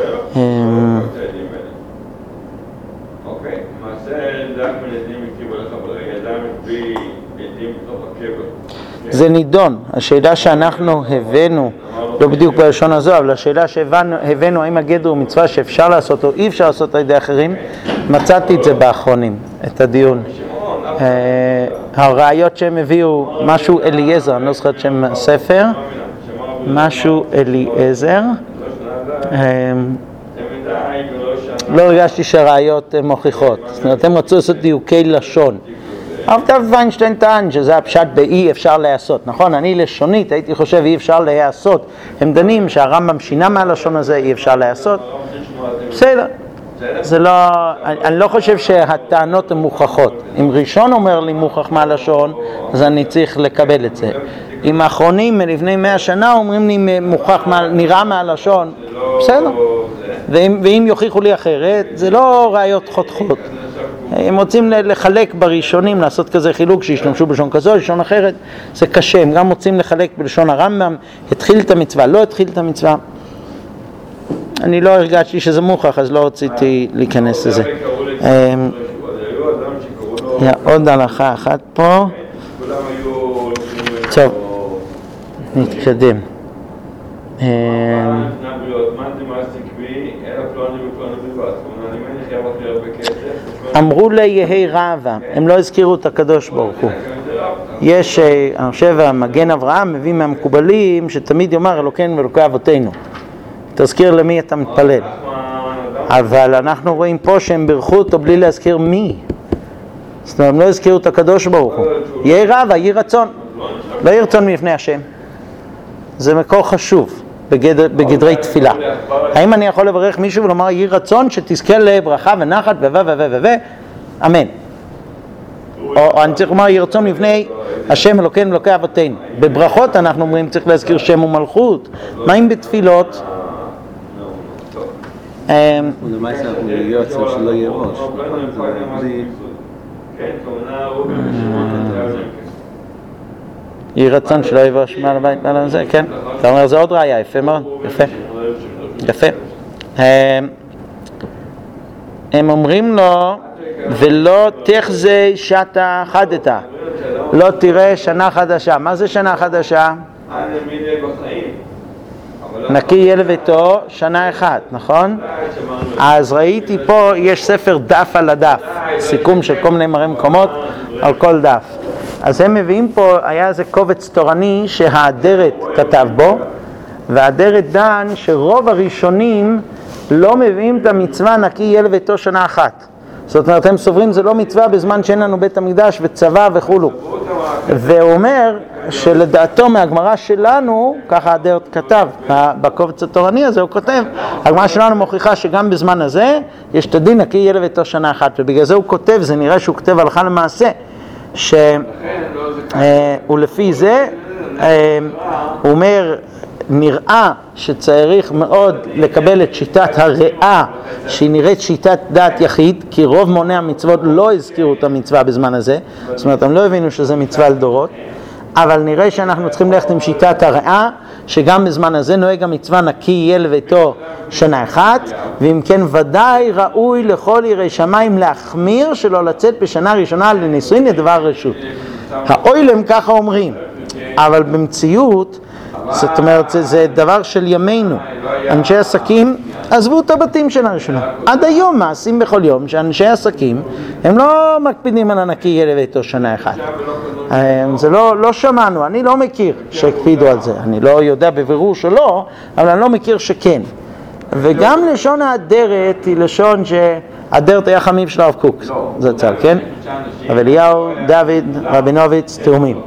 [SPEAKER 3] אוקיי, מעשה דק מנדים הקריבו לך ברגע, אדם מביא עדים בתוך הקבר.
[SPEAKER 1] זה נידון, השאלה שאנחנו הבאנו, לא בדיוק בלשון הזו, אבל השאלה שהבאנו האם הגדר הוא מצווה שאפשר לעשות או אי אפשר לעשות על ידי אחרים, מצאתי את זה באחרונים, את הדיון. הראיות שהם הביאו, משהו אליעזר, אני לא זוכרת שם ספר, משהו אליעזר, לא הרגשתי שהראיות מוכיחות, זאת אומרת, הם רצו לעשות דיוקי לשון. הרב דוד ויינשטיין טען שזה הפשט באי אפשר לעשות, נכון? אני לשונית הייתי חושב אי אפשר לעשות, הם דנים שהרמב"ם שינה מהלשון הזה אי אפשר לעשות, בסדר. זה לא, אני, אני לא חושב שהטענות הן מוכחות. אם ראשון אומר לי מוכח מהלשון, אז אני צריך לקבל את זה. אם האחרונים מלפני מאה שנה אומרים לי מוכח, נראה מהלשון, בסדר. ואם, ואם יוכיחו לי אחרת, זה לא ראיות חותכות. הם רוצים לחלק בראשונים, לעשות כזה חילוק שישתמשו בלשון כזו, לשון אחרת, זה קשה. הם גם רוצים לחלק בלשון הרמב"ם, התחיל את המצווה, לא התחיל את המצווה. אני לא הרגשתי שזה מוכח, אז לא רציתי להיכנס לזה. עוד הלכה אחת פה. טוב, נתקדם. אמרו לי יהי רעבה, הם לא הזכירו את הקדוש ברוך הוא. יש, אני חושב, המגן אברהם מביא מהמקובלים שתמיד יאמר אלוקינו ואלוקי אבותינו. תזכיר למי אתה מתפלל. אבל אנחנו רואים פה שהם בירכו אותו בלי להזכיר מי. זאת אומרת, הם לא הזכירו את הקדוש ברוך הוא. יהי רעבה, יהי רצון. לא יהי רצון מלפני השם. זה מקור חשוב בגדר, בגדרי תפילה. האם אני יכול לברך מישהו ולומר יהי רצון שתזכה לברכה ונחת ו ו ו ו ו אמן. או, או אני צריך לומר יהי רצון לפני השם אלוקינו אלוקי אבותינו. בברכות אנחנו אומרים צריך להזכיר שם ומלכות. מה אם בתפילות?
[SPEAKER 2] ולמה צריך להיות שלא יהיה ראש?
[SPEAKER 1] יהי רצון שלא יהיה ראש מעל הבית מעל הזה, כן? אתה אומר זה עוד ראיה, יפה מאוד, יפה. יפה. הם אומרים לו ולא תחזה שתה חדתה, לא תראה שנה חדשה. מה זה שנה חדשה? נקי יהיה לביתו שנה אחת, נכון? אז ראיתי פה, יש ספר דף על הדף, סיכום של כל מיני מראה מקומות על כל דף. אז הם מביאים פה, היה איזה קובץ תורני שהאדרת כתב בו, והאדרת דן שרוב הראשונים לא מביאים את המצווה נקי יהיה לביתו שנה אחת. זאת אומרת, הם סוברים זה לא מצווה בזמן שאין לנו בית המקדש וצבא וכולו. והוא אומר שלדעתו מהגמרא שלנו, ככה האדרת כתב בקובץ התורני הזה, הוא כותב, הגמרא שלנו מוכיחה שגם בזמן הזה יש את הדין נקי יהיה לביתו שנה אחת, ובגלל זה הוא כותב, זה נראה שהוא כותב הלכה למעשה, ולפי זה הוא אומר, נראה שצריך מאוד לקבל את שיטת הריאה, שהיא נראית שיטת דעת יחיד, כי רוב מוני המצוות לא הזכירו את המצווה בזמן הזה, זאת אומרת, הם לא הבינו שזה מצווה לדורות, אבל נראה שאנחנו צריכים ללכת עם שיטת הריאה, שגם בזמן הזה נוהג המצווה נקי יהיה לביתו שנה אחת, ואם כן ודאי ראוי לכל יראי שמיים להחמיר שלא לצאת בשנה ראשונה לנישואין לדבר רשות. האוילם ככה אומרים, אבל במציאות, זאת אומרת, זה, זה דבר של ימינו. אנשי עסקים עזבו את הבתים של הראשונה. עד היום מעשים בכל יום שאנשי עסקים הם לא מקפידים על הנקי יהיה לביתו שנה אחת. זה לא, לא שמענו, אני לא מכיר שהקפידו על זה. אני לא יודע בבירור שלא, אבל אני לא מכיר שכן. וגם לשון האדרת היא לשון שהאדרת היה חמיב של הרב קוק. זה צל, כן? אבל אליהו, דוד, רבינוביץ, תאומים.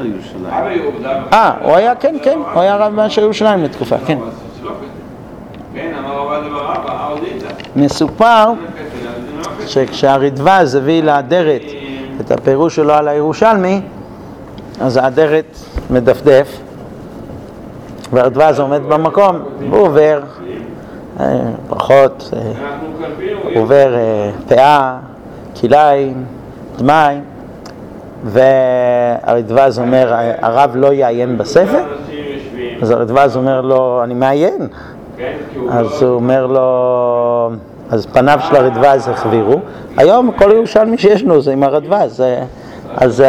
[SPEAKER 1] אה, הוא היה, כן, כן, הוא היה רב של ירושלים לתקופה, כן. מסופר שכשהרדב"ז הביא לאדרת את הפירוש שלו על הירושלמי, אז האדרת מדפדף והרדב"ז עומד במקום, הוא עובר פחות, הוא עובר פאה, כליים, דמיים, והרדב"ז אומר, הרב לא יעיין בספר? אז הרדב"ז אומר לו, אני מעיין. אז הוא אומר לו, אז פניו של הרדב"ז החבירו. היום כל ירושלמי שישנו זה עם הרדב"ז. אז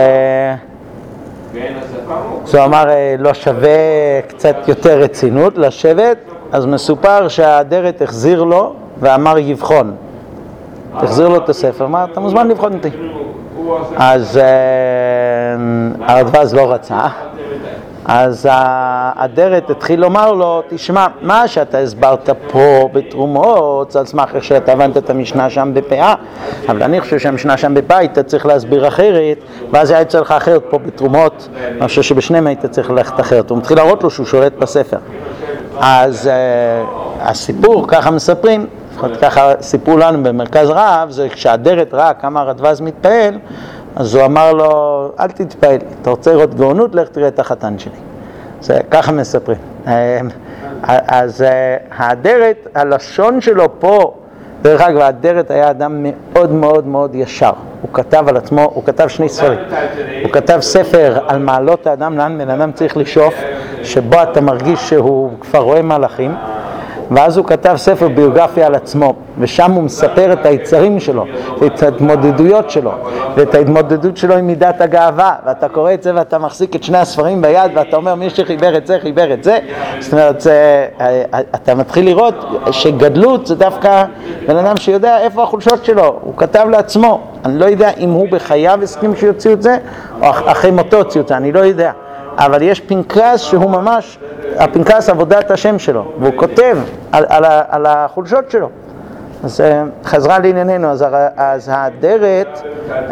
[SPEAKER 1] זה אמר, לא שווה קצת יותר רצינות לשבת. אז מסופר שהאדרת החזיר לו ואמר יבחון. תחזיר לו את הספר, אמר, אתה מוזמן לבחון אותי. אז הרדב"ז לא רצה. אז האדרת התחיל לומר לו, תשמע, מה שאתה הסברת פה בתרומות, על סמך איך שאתה הבנת את המשנה שם בפאה, אבל אני חושב שהמשנה שם בפאה היית צריך להסביר אחרת, ואז היה צריך אחרת פה בתרומות, אני חושב שבשניהם היית צריך ללכת אחרת. הוא מתחיל להראות לו שהוא שולט בספר. אז uh, הסיפור, ככה מספרים, ככה סיפרו לנו במרכז רב, זה כשהאדרת ראה כמה הרדב"ז מתפעל, אז הוא אמר לו, אל תתפעל, אתה רוצה לראות גאונות, לך תראה את החתן שלי. זה ככה מספרים. אז האדרת, הלשון שלו פה, דרך אגב, האדרת היה אדם מאוד מאוד מאוד ישר. הוא כתב על עצמו, הוא כתב שני ספרים. הוא כתב ספר על מעלות האדם, לאן בן אדם צריך לשאוף, שבו אתה מרגיש שהוא כבר רואה מלאכים. ואז הוא כתב ספר ביוגרפיה על עצמו, ושם הוא מספר את היצרים שלו, את ההתמודדויות שלו, ואת ההתמודדות שלו עם מידת הגאווה, ואתה קורא את זה ואתה מחזיק את שני הספרים ביד, ואתה אומר מי שחיבר את זה, חיבר את זה. זאת אומרת, זה, אתה מתחיל לראות שגדלות זה דווקא בן אדם שיודע איפה החולשות שלו, הוא כתב לעצמו. אני לא יודע אם הוא בחייו הסכים שיוציאו את זה, או אחרי מותו הוציאו את זה, אני לא יודע. אבל יש פנקס שהוא ממש, הפנקס עבודת השם שלו, והוא כותב על, על, על החולשות שלו. אז חזרה לענייננו, אז, אז האדרת,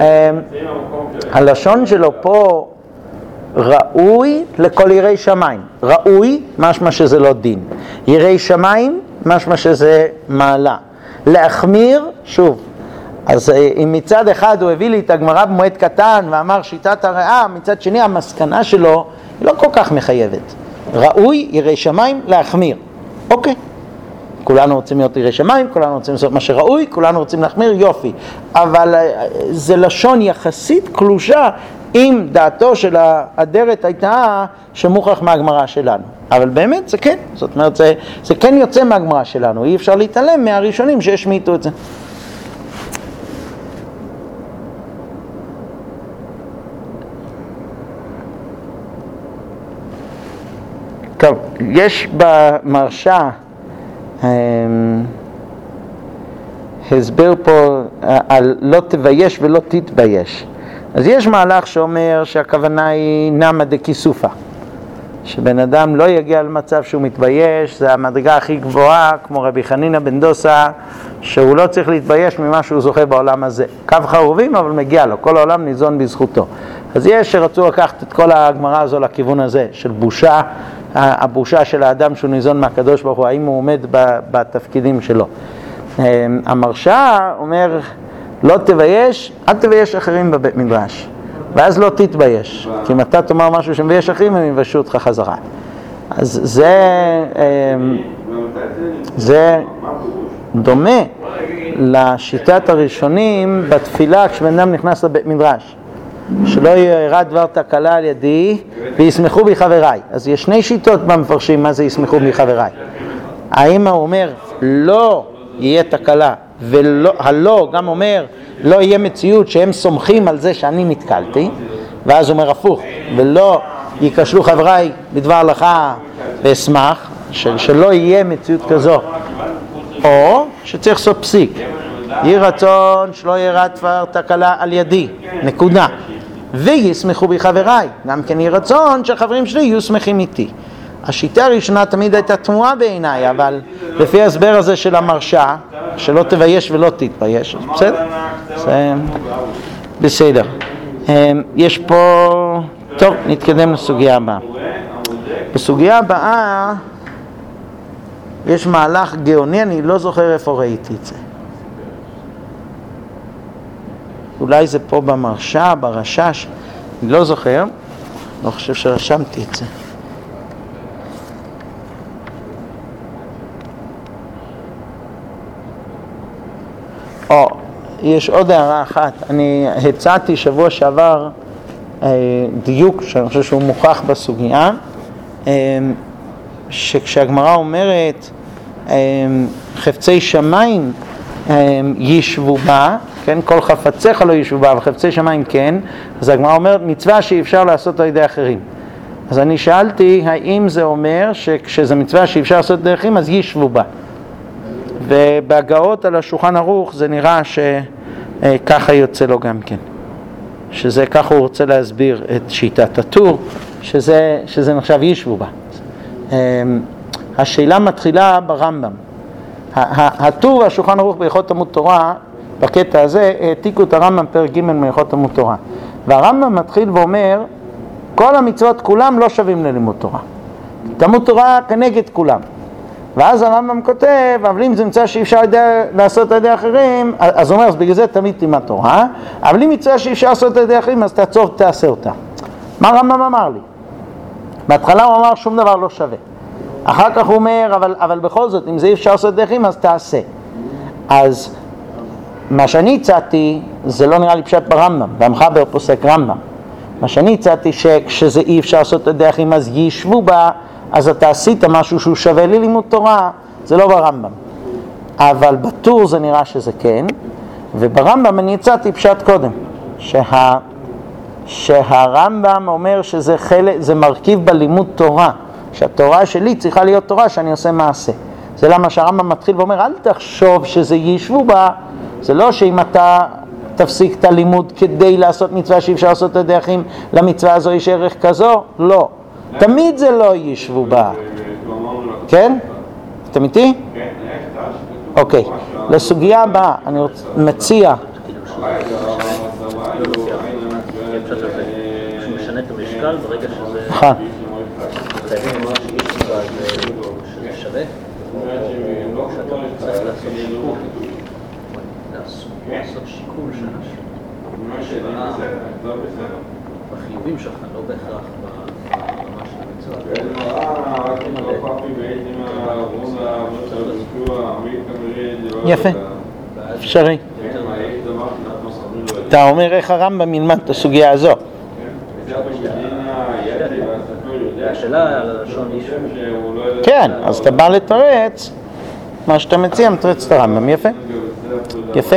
[SPEAKER 1] הלשון שלו פה ראוי לכל יראי שמיים. ראוי, משמע שזה לא דין. יראי שמיים, משמע שזה מעלה. להחמיר, שוב, אז אם מצד אחד הוא הביא לי את הגמרא במועד קטן ואמר שיטת הרעה, מצד שני המסקנה שלו היא לא כל כך מחייבת. ראוי, יראי שמיים, להחמיר. אוקיי. כולנו רוצים להיות יראי שמיים, כולנו רוצים לעשות מה שראוי, כולנו רוצים להחמיר, יופי. אבל זה לשון יחסית קלושה אם דעתו של האדרת הייתה שמוכח מהגמרא שלנו. אבל באמת זה כן, זאת אומרת זה, זה כן יוצא מהגמרא שלנו, אי אפשר להתעלם מהראשונים שהשמיטו את זה. טוב, יש במרשה הסבר פה על לא תבייש ולא תתבייש. אז יש מהלך שאומר שהכוונה היא נמה דקיסופה, שבן אדם לא יגיע למצב שהוא מתבייש, זה המדרגה הכי גבוהה, כמו רבי חנינא בן דוסה, שהוא לא צריך להתבייש ממה שהוא זוכה בעולם הזה. קו חרובים, אבל מגיע לו, כל העולם ניזון בזכותו. אז יש שרצו לקחת את כל הגמרא הזו לכיוון הזה, של בושה, הבושה של האדם שהוא ניזון מהקדוש ברוך הוא, האם הוא עומד בתפקידים שלו. המרשה אומר, לא תבייש, אל תבייש אחרים בבית מדרש, ואז לא תתבייש, כי אם אתה תאמר משהו שמבייש אחרים, הם יבשו אותך חזרה. אז זה, זה דומה לשיטת הראשונים בתפילה כשבן אדם נכנס לבית מדרש, שלא יראה דבר תקלה על ידי וישמחו בי חבריי. אז יש שני שיטות במפרשים מה זה ישמחו בי חבריי. האם הוא אומר לא יהיה תקלה, והלא גם אומר לא יהיה מציאות שהם סומכים על זה שאני נתקלתי, ואז הוא אומר הפוך, ולא יקשלו חבריי בדבר הלכה ואשמח, של, שלא יהיה מציאות כזו, או שצריך לעשות פסיק, יהי רצון שלא יראה דבר תקלה על ידי, נקודה, וישמחו בי חבריי, גם כן יהי רצון שהחברים שלי יהיו שמחים איתי. השיטה הראשונה תמיד הייתה תמוהה בעיניי, אבל לפי ההסבר הזה של המרשה, שלא תבייש ולא תתבייש, בסדר? זה בסדר. יש פה, טוב, נתקדם לסוגיה הבאה. בסוגיה הבאה יש מהלך גאוני, אני לא זוכר איפה ראיתי את זה. אולי זה פה במרשה, ברשש, אני לא זוכר, לא חושב שרשמתי את זה. או, יש עוד הערה אחת, אני הצעתי שבוע שעבר אה, דיוק, שאני חושב שהוא מוכח בסוגיה, אה, שכשהגמרא אומרת אה, חפצי שמיים אה, ישבו בה, כן, כל חפציך לא ישבו בה, וחפצי שמיים כן, אז הגמרא אומרת מצווה שאי אפשר לעשות על ידי אחרים. אז אני שאלתי האם זה אומר שכשזה מצווה שאי אפשר לעשות על ידי אחרים אז ישבו בה. ובהגאות על השולחן ערוך זה נראה שככה יוצא לו גם כן, שזה ככה הוא רוצה להסביר את שיטת הטור, שזה, שזה נחשב ישבו בה. השאלה מתחילה ברמב"ם. הטור והשולחן ערוך בהלכות תלמוד תורה בקטע הזה העתיקו את הרמב"ם פרק ג' מהלכות תלמוד תורה, והרמב"ם מתחיל ואומר כל המצוות כולם לא שווים ללימוד תורה, תלמוד תורה כנגד כולם. ואז הרמב"ם כותב, אבל אם זה מצווה שאי אפשר לעשות על ידי אחרים, אז הוא אומר, אז בגלל זה תמיד תלמד תורה, אבל אם מצווה שאי אפשר לעשות על ידי אחרים, אז תעצור ותעשה אותה. מה הרמב"ם אמר לי? בהתחלה הוא אמר שום דבר לא שווה. אחר כך הוא אומר, אבל, אבל בכל זאת, אם זה אי אפשר לעשות על ידי אחרים, אז תעשה. אז מה שאני הצעתי, זה לא נראה לי פשט ברמב"ם, והמחבר פוסק רמב"ם. מה שאני הצעתי שכשזה אי אפשר לעשות על ידי אחרים, אז ישבו בה, אז אתה עשית משהו שהוא שווה לי לימוד תורה, זה לא ברמב"ם. אבל בטור זה נראה שזה כן, וברמב"ם אני הצעתי פשט קודם, שה, שהרמב"ם אומר שזה חלק, זה מרכיב בלימוד תורה, שהתורה שלי צריכה להיות תורה שאני עושה מעשה. זה למה שהרמב"ם מתחיל ואומר, אל תחשוב שזה ישבו בה, זה לא שאם אתה תפסיק את הלימוד כדי לעשות מצווה שאי אפשר לעשות את הדרכים, למצווה הזו יש ערך כזו, לא. תמיד זה לא ישבו בה. כן? אתם איתי? אוקיי. לסוגיה הבאה, אני מציע.
[SPEAKER 5] שמשנה את המשקל ברגע שזה...
[SPEAKER 1] נכון.
[SPEAKER 5] חייבים לומר שיש בה שזה שווה, או שאתה צריך לעשות שיקול. לעשות שיקול של בחיובים שלך, לא בהכרח ברמה של המצווה.
[SPEAKER 1] יפה, אפשרי. אתה אומר איך הרמב"ם ילמד את הסוגיה הזו.
[SPEAKER 5] השאלה על הלשון איש.
[SPEAKER 1] כן, אז אתה בא לתרץ, מה שאתה מציע מתרץ את הרמב"ם, יפה. יפה.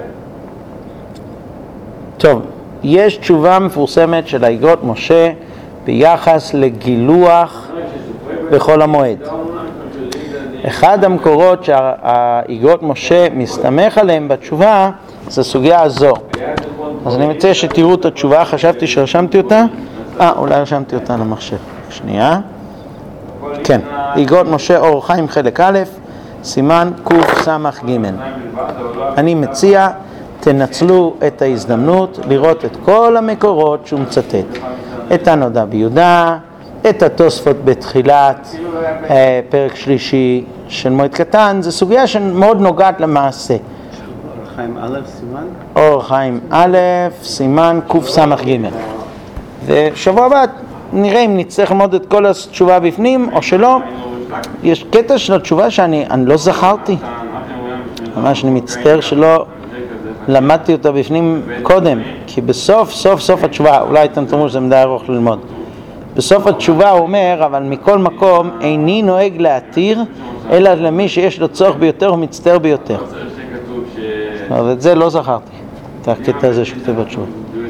[SPEAKER 1] טוב, יש תשובה מפורסמת של האיגרות משה ביחס לגילוח בחול המועד. אחד המקורות שהאיגרות משה מסתמך עליהם בתשובה זה הסוגיה הזו. אז אני מציע שתראו את התשובה, חשבתי שרשמתי אותה. אה, אולי רשמתי אותה למחשב. שנייה. כן, איגרות משה אור חיים חלק א', סימן קס"ג. אני מציע תנצלו את ההזדמנות לראות את כל המקורות שהוא מצטט. את הנודע ביהודה, את התוספות בתחילת אה, פרק שלישי של מועד קטן, זו סוגיה שמאוד נוגעת למעשה.
[SPEAKER 2] אור חיים א' סימן?
[SPEAKER 1] אור חיים א' סימן קס"ג. ושבוע הבא נראה אם נצטרך ללמוד את כל התשובה בפנים או שלא. יש קטע של התשובה שאני אני לא זכרתי, ממש אני מצטער שלא למדתי אותה בפנים קודם, כי בסוף סוף סוף התשובה, אולי אתם תאמרו שזה מדי ארוך ללמוד, בסוף התשובה הוא אומר, אבל מכל מקום איני נוהג להתיר אלא למי שיש לו צורך ביותר ומצטער ביותר. אבל את זה לא זכרתי, את הקטע הזה שכתב בתשובה.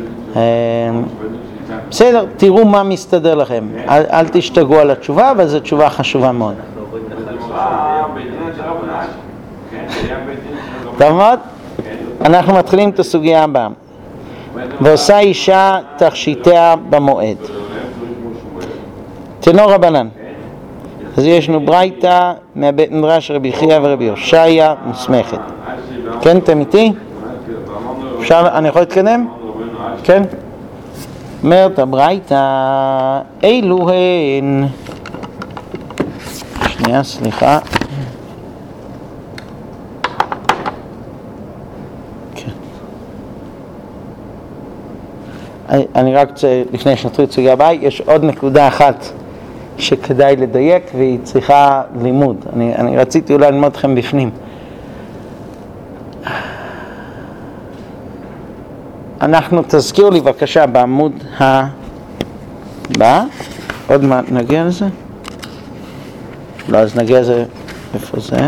[SPEAKER 1] בסדר, תראו מה מסתדר לכם, אל, אל תשתגעו על התשובה, אבל זו תשובה חשובה מאוד. טוב מאוד? אנחנו מתחילים את הסוגיה הבאה. ועושה אישה תכשיטיה במועד. תנו רבנן. אז יש לנו ברייתא מהבית מדרש רבי חייא ורבי הושעיה מוסמכת. כן, אתם איתי? אפשר, אני יכול להתקדם? כן? אומרת הברייתא, אילו הן, שנייה, סליחה, אני רק רוצה, לפני שנתחיל את סוגיה הבאה, יש עוד נקודה אחת שכדאי לדייק והיא צריכה לימוד. אני, אני רציתי אולי ללמוד אתכם בפנים. אנחנו, תזכירו לי בבקשה בעמוד הבא, עוד מה, נגיע לזה? לא, אז נגיע לזה, איפה זה?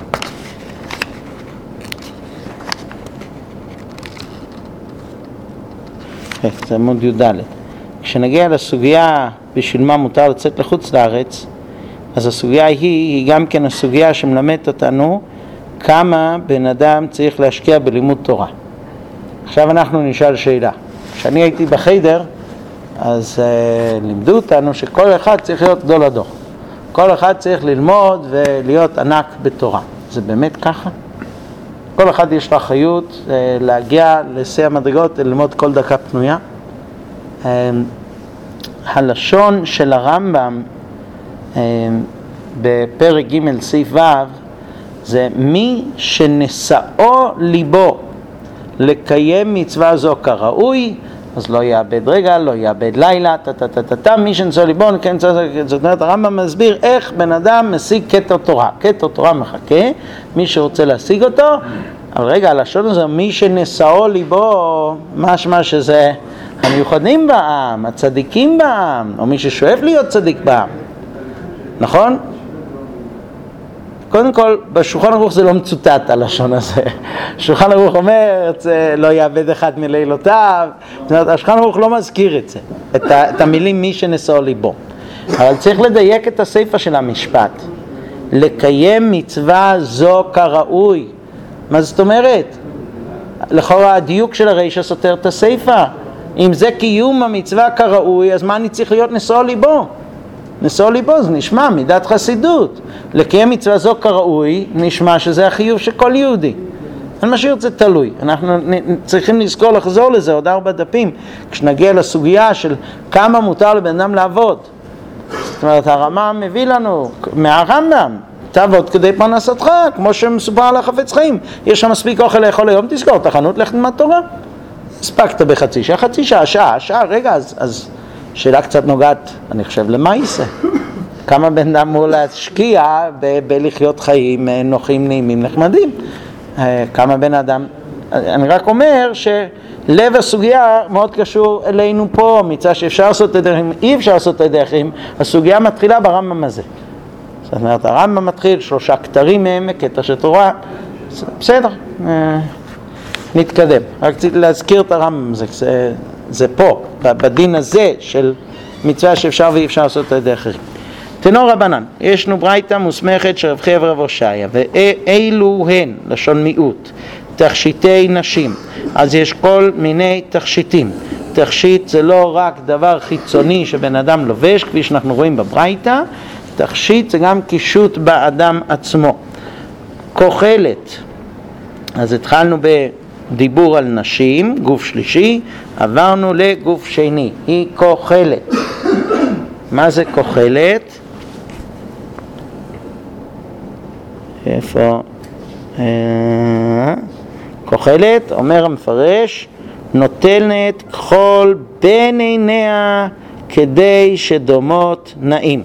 [SPEAKER 1] זה עמוד י"ד. כשנגיע לסוגיה בשביל מה מותר לצאת לחוץ לארץ, אז הסוגיה היא, היא גם כן הסוגיה שמלמדת אותנו כמה בן אדם צריך להשקיע בלימוד תורה. עכשיו אנחנו נשאל שאלה. כשאני הייתי בחדר, אז uh, לימדו אותנו שכל אחד צריך להיות גדול הדור. כל אחד צריך ללמוד ולהיות ענק בתורה. זה באמת ככה? כל אחד יש לו אחריות uh, להגיע לשיא המדרגות, ללמוד כל דקה פנויה. Uh, הלשון של הרמב"ם uh, בפרק ג' סעיף ו' זה מי שנשאו ליבו לקיים מצווה זו כראוי, אז לא יאבד רגע, לא יאבד לילה, טטטטטטה, מי שנשאו ליבו לקיים מצווה זו כראוי. זאת אומרת, הרמב"ם מסביר איך בן אדם משיג כתר תורה. כתר תורה מחכה, מי שרוצה להשיג אותו, אבל רגע, הלשון הזה, מי שנשאו ליבו, משמע שזה המיוחדים בעם, הצדיקים בעם, או מי ששואף להיות צדיק בעם. נכון? קודם כל, בשולחן ערוך זה לא מצוטט הלשון הזה. שולחן ערוך אומר, לא יאבד אחד מלילותיו. זאת אומרת, השולחן ערוך לא מזכיר את זה, את, ה, את המילים מי שנשאו ליבו. אבל צריך לדייק את הסיפא של המשפט. לקיים מצווה זו כראוי. מה זאת אומרת? לכאורה הדיוק של הרישא סותר את הסיפא. אם זה קיום המצווה כראוי, אז מה אני צריך להיות נשאו ליבו? נשאו ליבו זה נשמע מידת חסידות. לקיים מצווה זו כראוי נשמע שזה החיוב של כל יהודי. אני משאיר את זה תלוי. אנחנו צריכים לזכור לחזור לזה עוד ארבע דפים כשנגיע לסוגיה של כמה מותר לבן אדם לעבוד. זאת אומרת, הרמב"ם מביא לנו מהרמב"ם תעבוד כדי פרנסתך, כמו שמסופר על החפץ חיים. יש שם מספיק אוכל לאכול היום, תזכור את החנות, לך ללמוד תורה. הספקת בחצי שעה, חצי שעה, שעה, שעה, רגע, אז, אז שאלה קצת נוגעת, אני חושב, למה יישא? כמה בן אדם אמור להשקיע ב- בלחיות חיים נוחים, נעימים, נחמדים? כמה בן אדם, אני רק אומר שלב הסוגיה מאוד קשור אלינו פה, מצד שאפשר לעשות את הדרכים, אי אפשר לעשות את הדרכים, הסוגיה מתחילה ברמב"ם הזה. זאת אומרת, הרמב"ם מתחיל, שלושה כתרים מהם, קטע של תורה, בסדר, נתקדם. רק רציתי להזכיר את הרמב"ם, זה, זה, זה פה, בדין הזה של מצווה שאפשר ואי אפשר לעשות את הדרכים. תנו רבנן, ישנו ברייתא מוסמכת של רב חייא ורב הושעיה, ואילו הן, לשון מיעוט, תכשיטי נשים. אז יש כל מיני תכשיטים. תכשיט זה לא רק דבר חיצוני שבן אדם לובש, כפי שאנחנו רואים בברייתא, תכשיט זה גם קישוט באדם עצמו. כוחלת, אז התחלנו בדיבור על נשים, גוף שלישי, עברנו לגוף שני, היא כוחלת. מה זה כוחלת? איפה? כוחלת, אומר המפרש, נוטלת כחול בין עיניה כדי שדומות נעים.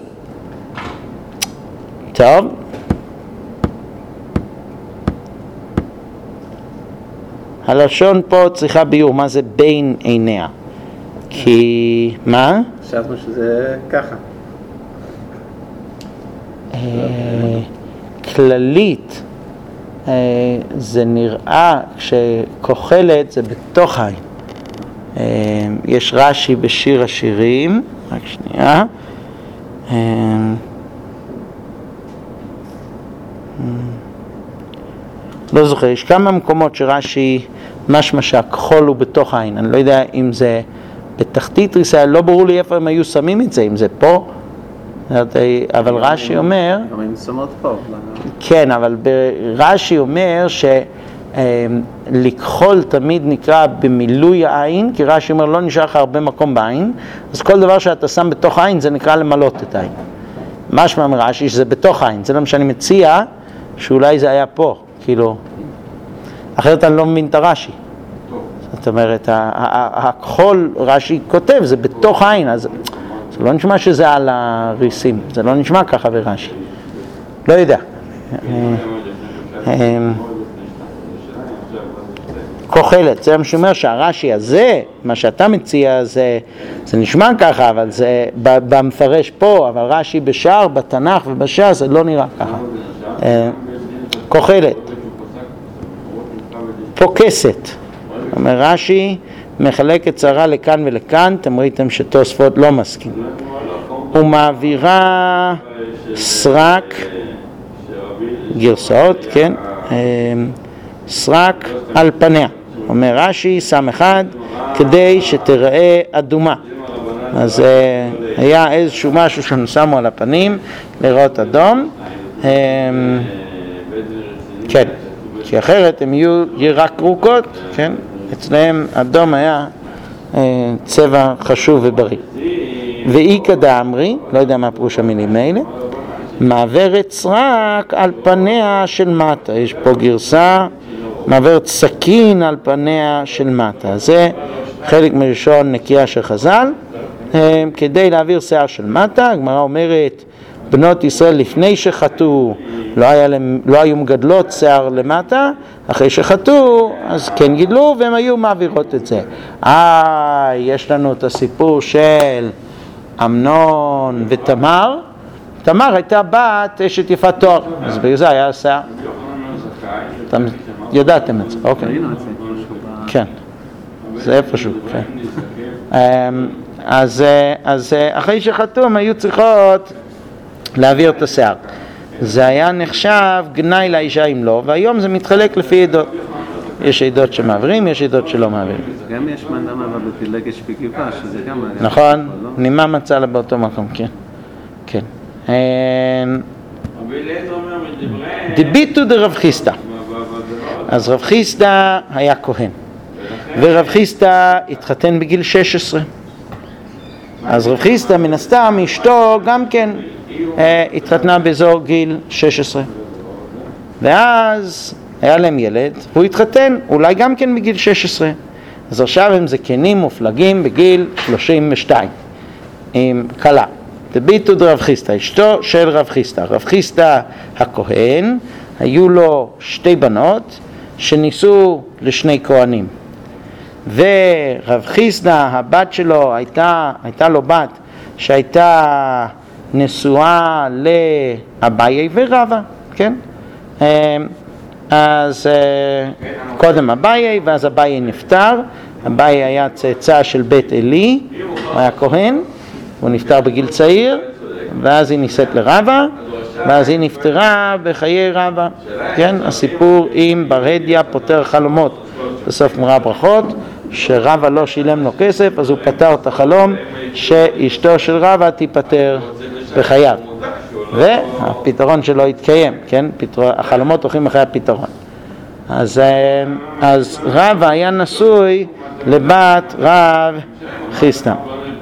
[SPEAKER 1] טוב. הלשון פה צריכה ביור, מה זה בין עיניה? כי... מה?
[SPEAKER 2] חשבנו שזה ככה.
[SPEAKER 1] כללית, זה נראה כשכוחלת זה בתוך העין. יש רש"י בשיר השירים, רק שנייה. לא זוכר, יש כמה מקומות שרש"י משמע שהכחול הוא בתוך העין. אני לא יודע אם זה בתחתית ריסה, לא ברור לי איפה הם היו שמים את זה, אם זה פה, אבל רש"י אומר...
[SPEAKER 2] גם הם שמות פה.
[SPEAKER 1] כן, אבל רש"י אומר שלכחול תמיד נקרא במילוי העין, כי רש"י אומר לא נשאר לך הרבה מקום בעין, אז כל דבר שאתה שם בתוך העין זה נקרא למלות את העין. משמע מרש"י שזה בתוך העין, זה למה שאני מציע שאולי זה היה פה, כאילו, אחרת אני לא מבין את הרש"י. זאת אומרת, הכל רש"י כותב, זה בתוך העין, אז זה לא נשמע שזה על הריסים, זה לא נשמע ככה ברש"י. לא יודע. כוחלת, זה משומר שהרש"י הזה, מה שאתה מציע, זה, זה נשמע ככה, אבל זה במפרש פה, אבל רש"י בשער, בתנ"ך ובש"ס, זה לא נראה ככה. כוחלת. פוקסת. אומר רש"י, מחלק את צרה לכאן ולכאן, אתם ראיתם שתוספות לא מסכים. ומעבירה סרק, גרסאות, כן, סרק על פניה. אומר רש"י, שם אחד, כדי שתראה אדומה. אז היה איזשהו משהו שהם שמו על הפנים, לראות אדום. כן, כי אחרת הם יהיו רק קרוקות, כן? אצלהם אדום היה צבע חשוב ובריא. ואיקא דאמרי, לא יודע מה פירוש המילים האלה, מעברת סרק על פניה של מטה. יש פה גרסה, מעברת סכין על פניה של מטה. זה חלק מראשון נקייה של חז"ל, כדי להעביר שיער של מטה. הגמרא אומרת, בנות ישראל לפני שחטאו לא, היה להם, לא היו מגדלות שיער למטה, אחרי שחטאו אז כן גידלו והם היו מעבירות את זה. אה, יש לנו את הסיפור של אמנון ותמר. תמר הייתה בת אשת יפת תואר, אז בגלל זה היה שיער. אתם ידעתם את זה, אוקיי. כן, זה איפשהו, כן. אז, אז אחרי שחטאו הם היו צריכות להעביר את השיער. זה היה נחשב גנאי לאישה אם לא, והיום זה מתחלק לפי עדות. יש עדות שמעבירים, יש עדות שלא מעבירים.
[SPEAKER 2] גם יש מנדם אבל בפילגש בגבעה, שזה גם...
[SPEAKER 1] נכון, נימה מצא לה באותו מקום, כן. כן. דיביטו דרב חיסדא. אז רב חיסדא היה כהן, ורב חיסדא התחתן בגיל שש עשרה. אז רב חיסדא מן הסתם אשתו גם כן התחתנה באזור גיל שש עשרה, ואז היה להם ילד והוא התחתן אולי גם כן בגיל שש עשרה. אז עכשיו הם זקנים מופלגים בגיל שלושים ושתיים עם כלה. דביטו דרב חיסדא, אשתו של רב חיסדא. רב חיסדא הכהן, היו לו שתי בנות שניסו לשני כהנים, ורב חיסדא הבת שלו הייתה, הייתה לו בת שהייתה נשואה לאביי ורבא, כן? אז קודם אביי, ואז אביי נפטר. אביי היה צאצא של בית אלי, הוא היה כהן, הוא נפטר בגיל צעיר, ואז היא נישאת לרבא, ואז היא נפטרה בחיי רבא. כן, הסיפור עם ברהדיה פותר חלומות בסוף גמרא ברכות, שרבא לא שילם לו כסף, אז הוא פתר את החלום שאשתו של רבא תיפטר בחייו, והפתרון שלו התקיים. כן, פתר... החלומות הולכים אחרי הפתרון. אז, אז רבא היה נשוי לבת רב חיסדא.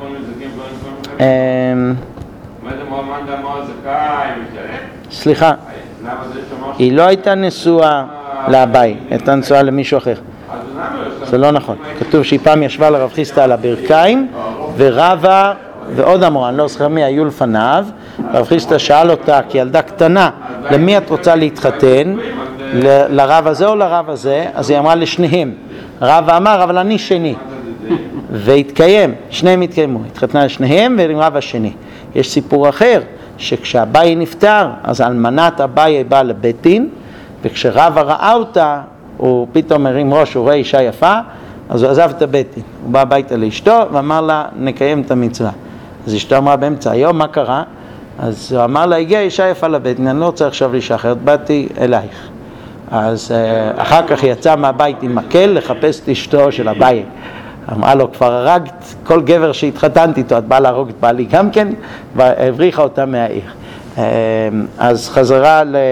[SPEAKER 1] סליחה, היא לא הייתה נשואה לאביי, הייתה נשואה למישהו אחר. זה לא נכון. כתוב שהיא פעם ישבה לרב חיסדא על הברכיים, ורבא ועוד אמרה, אני לא זוכר מי, היו לפניו. רב חיסדא שאל אותה כילדה קטנה, למי את רוצה להתחתן? ל- לרב הזה או לרב הזה? אז היא אמרה לשניהם. רבא אמר, אבל אני שני. והתקיים, שניהם התקיימו, התחתנה לשניהם ועם רב השני. יש סיפור אחר, שכשאביי נפטר, אז אלמנת אביי באה לבית דין, וכשרבא ראה אותה, הוא פתאום מרים ראש, הוא רואה אישה יפה, אז הוא עזב את הבית דין. הוא בא הביתה לאשתו ואמר לה, נקיים את המצווה. אז אשתו אמרה באמצע היום, מה קרה? אז הוא אמר לה, הגיעה אישה יפה לבית דין, אני לא רוצה עכשיו לאישה אחרת, באתי אלייך. אז אחר כך יצא מהבית עם מקל לחפש את אשתו של אביי. אמרה לו, כבר הרגת כל גבר שהתחתנתי איתו, את באה להרוג את בעלי גם כן, והבריחה אותה מהעיר. אז חזרה ל...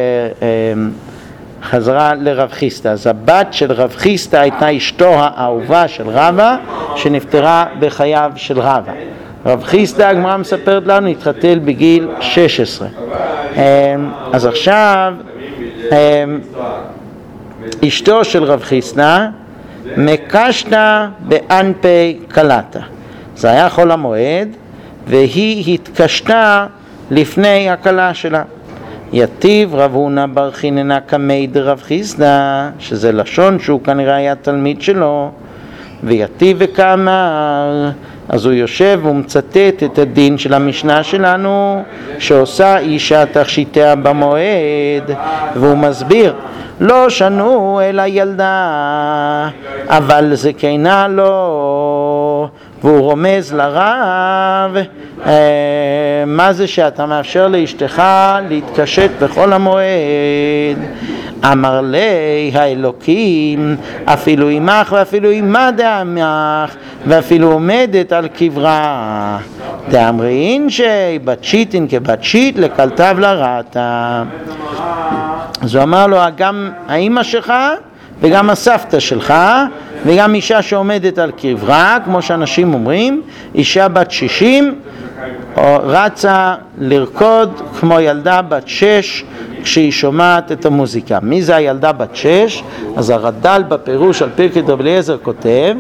[SPEAKER 1] חזרה לרב חיסדא. אז הבת של רב חיסדא הייתה אשתו האהובה של רבא, שנפטרה בחייו של רבא. רב חיסדא, הגמרא מספרת לנו, התחתן בגיל שש עשרה. אז עכשיו, אשתו של רב חיסדא מקשתה באנפי קלטה. זה היה חול המועד, והיא התקשתה לפני הקלה שלה. יתיב רב הונא בר חיננה קמי דרב חיסדא, שזה לשון שהוא כנראה היה תלמיד שלו, ויתיב וכאמר, אז הוא יושב ומצטט את הדין של המשנה שלנו שעושה אישה תכשיטיה במועד, והוא מסביר לא שנו אלא ילדה אבל זקנה לא, והוא רומז לרב אה, מה זה שאתה מאפשר לאשתך להתקשט בכל המועד. אמר לי האלוקים אפילו עמך ואפילו עמה דעמך ואפילו עומדת על קברה דאמרין שהיא בת שיטין כבת שיט לקלתיו לרעתה. אז הוא אמר לו גם האמא שלך וגם הסבתא שלך וגם אישה שעומדת על קברה, כמו שאנשים אומרים, אישה בת שישים רצה לרקוד כמו ילדה בת שש כשהיא שומעת את המוזיקה. מי זה הילדה בת שש? אז הרד"ל בפירוש על פרקי דרבי אליעזר כותב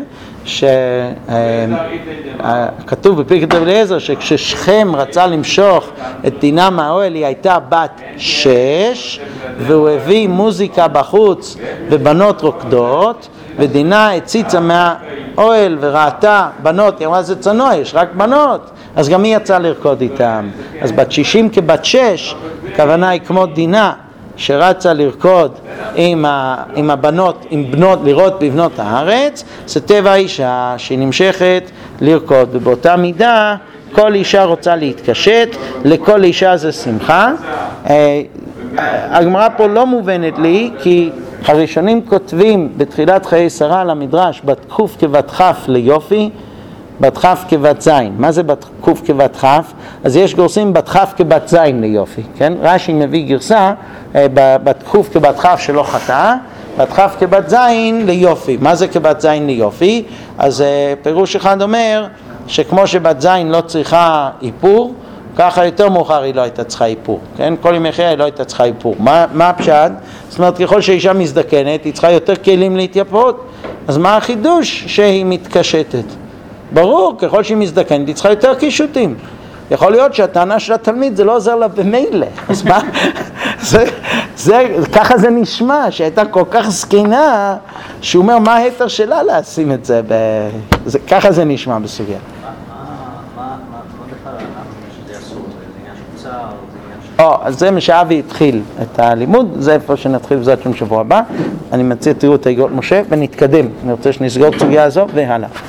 [SPEAKER 1] שכתוב בפרקי דרבי אליעזר שכששכם רצה למשוך את דינה מהאוהל היא הייתה בת שש, והוא הביא מוזיקה בחוץ ובנות רוקדות, ודינה הציצה מהאוהל וראתה בנות, היא אמרה זה צנוע, יש רק בנות, אז גם היא יצאה לרקוד איתם. אז בת שישים כבת שש, הכוונה היא כמו דינה שרצה לרקוד עם, ה, עם הבנות, עם בנות, לראות בבנות הארץ, זה טבע אישה שהיא נמשכת לרקוד, ובאותה מידה כל אישה רוצה להתקשט, לכל אישה זה שמחה. הגמרא פה לא מובנת לי, כי הראשונים כותבים בתחילת חיי שרה על המדרש בת קוף כבת כף ליופי, בת כף כבת זין. מה זה בת קוף כבת כף? אז יש גורסים בת כף כבת זין ליופי, כן? רש"י מביא גרסה בת קוף כבת כף שלא חטאה, בת כף כבת זין ליופי. מה זה כבת זין ליופי? אז פירוש אחד אומר שכמו שבת זין לא צריכה איפור, ככה יותר מאוחר היא לא הייתה צריכה איפור, כן? כל ימי חייה היא לא הייתה צריכה איפור. מה, מה הפשט? זאת אומרת, ככל שאישה מזדקנת, היא צריכה יותר כלים להתייפות. אז מה החידוש? שהיא מתקשטת. ברור, ככל שהיא מזדקנת, היא צריכה יותר קישוטים. יכול להיות שהטענה של התלמיד זה לא עוזר לה במילא. אז מה? זה, זה, ככה זה נשמע, שהייתה כל כך סקינה, שהוא אומר, מה ההתר שלה לשים את זה? ב... זה ככה זה נשמע בסוגיה. או, אז זה משאבי התחיל את הלימוד, זה איפה שנתחיל בזאת שם שבוע הבא. אני מציע תראו את האגרות משה ונתקדם. אני רוצה שנסגור את סוגיה הזו והלאה.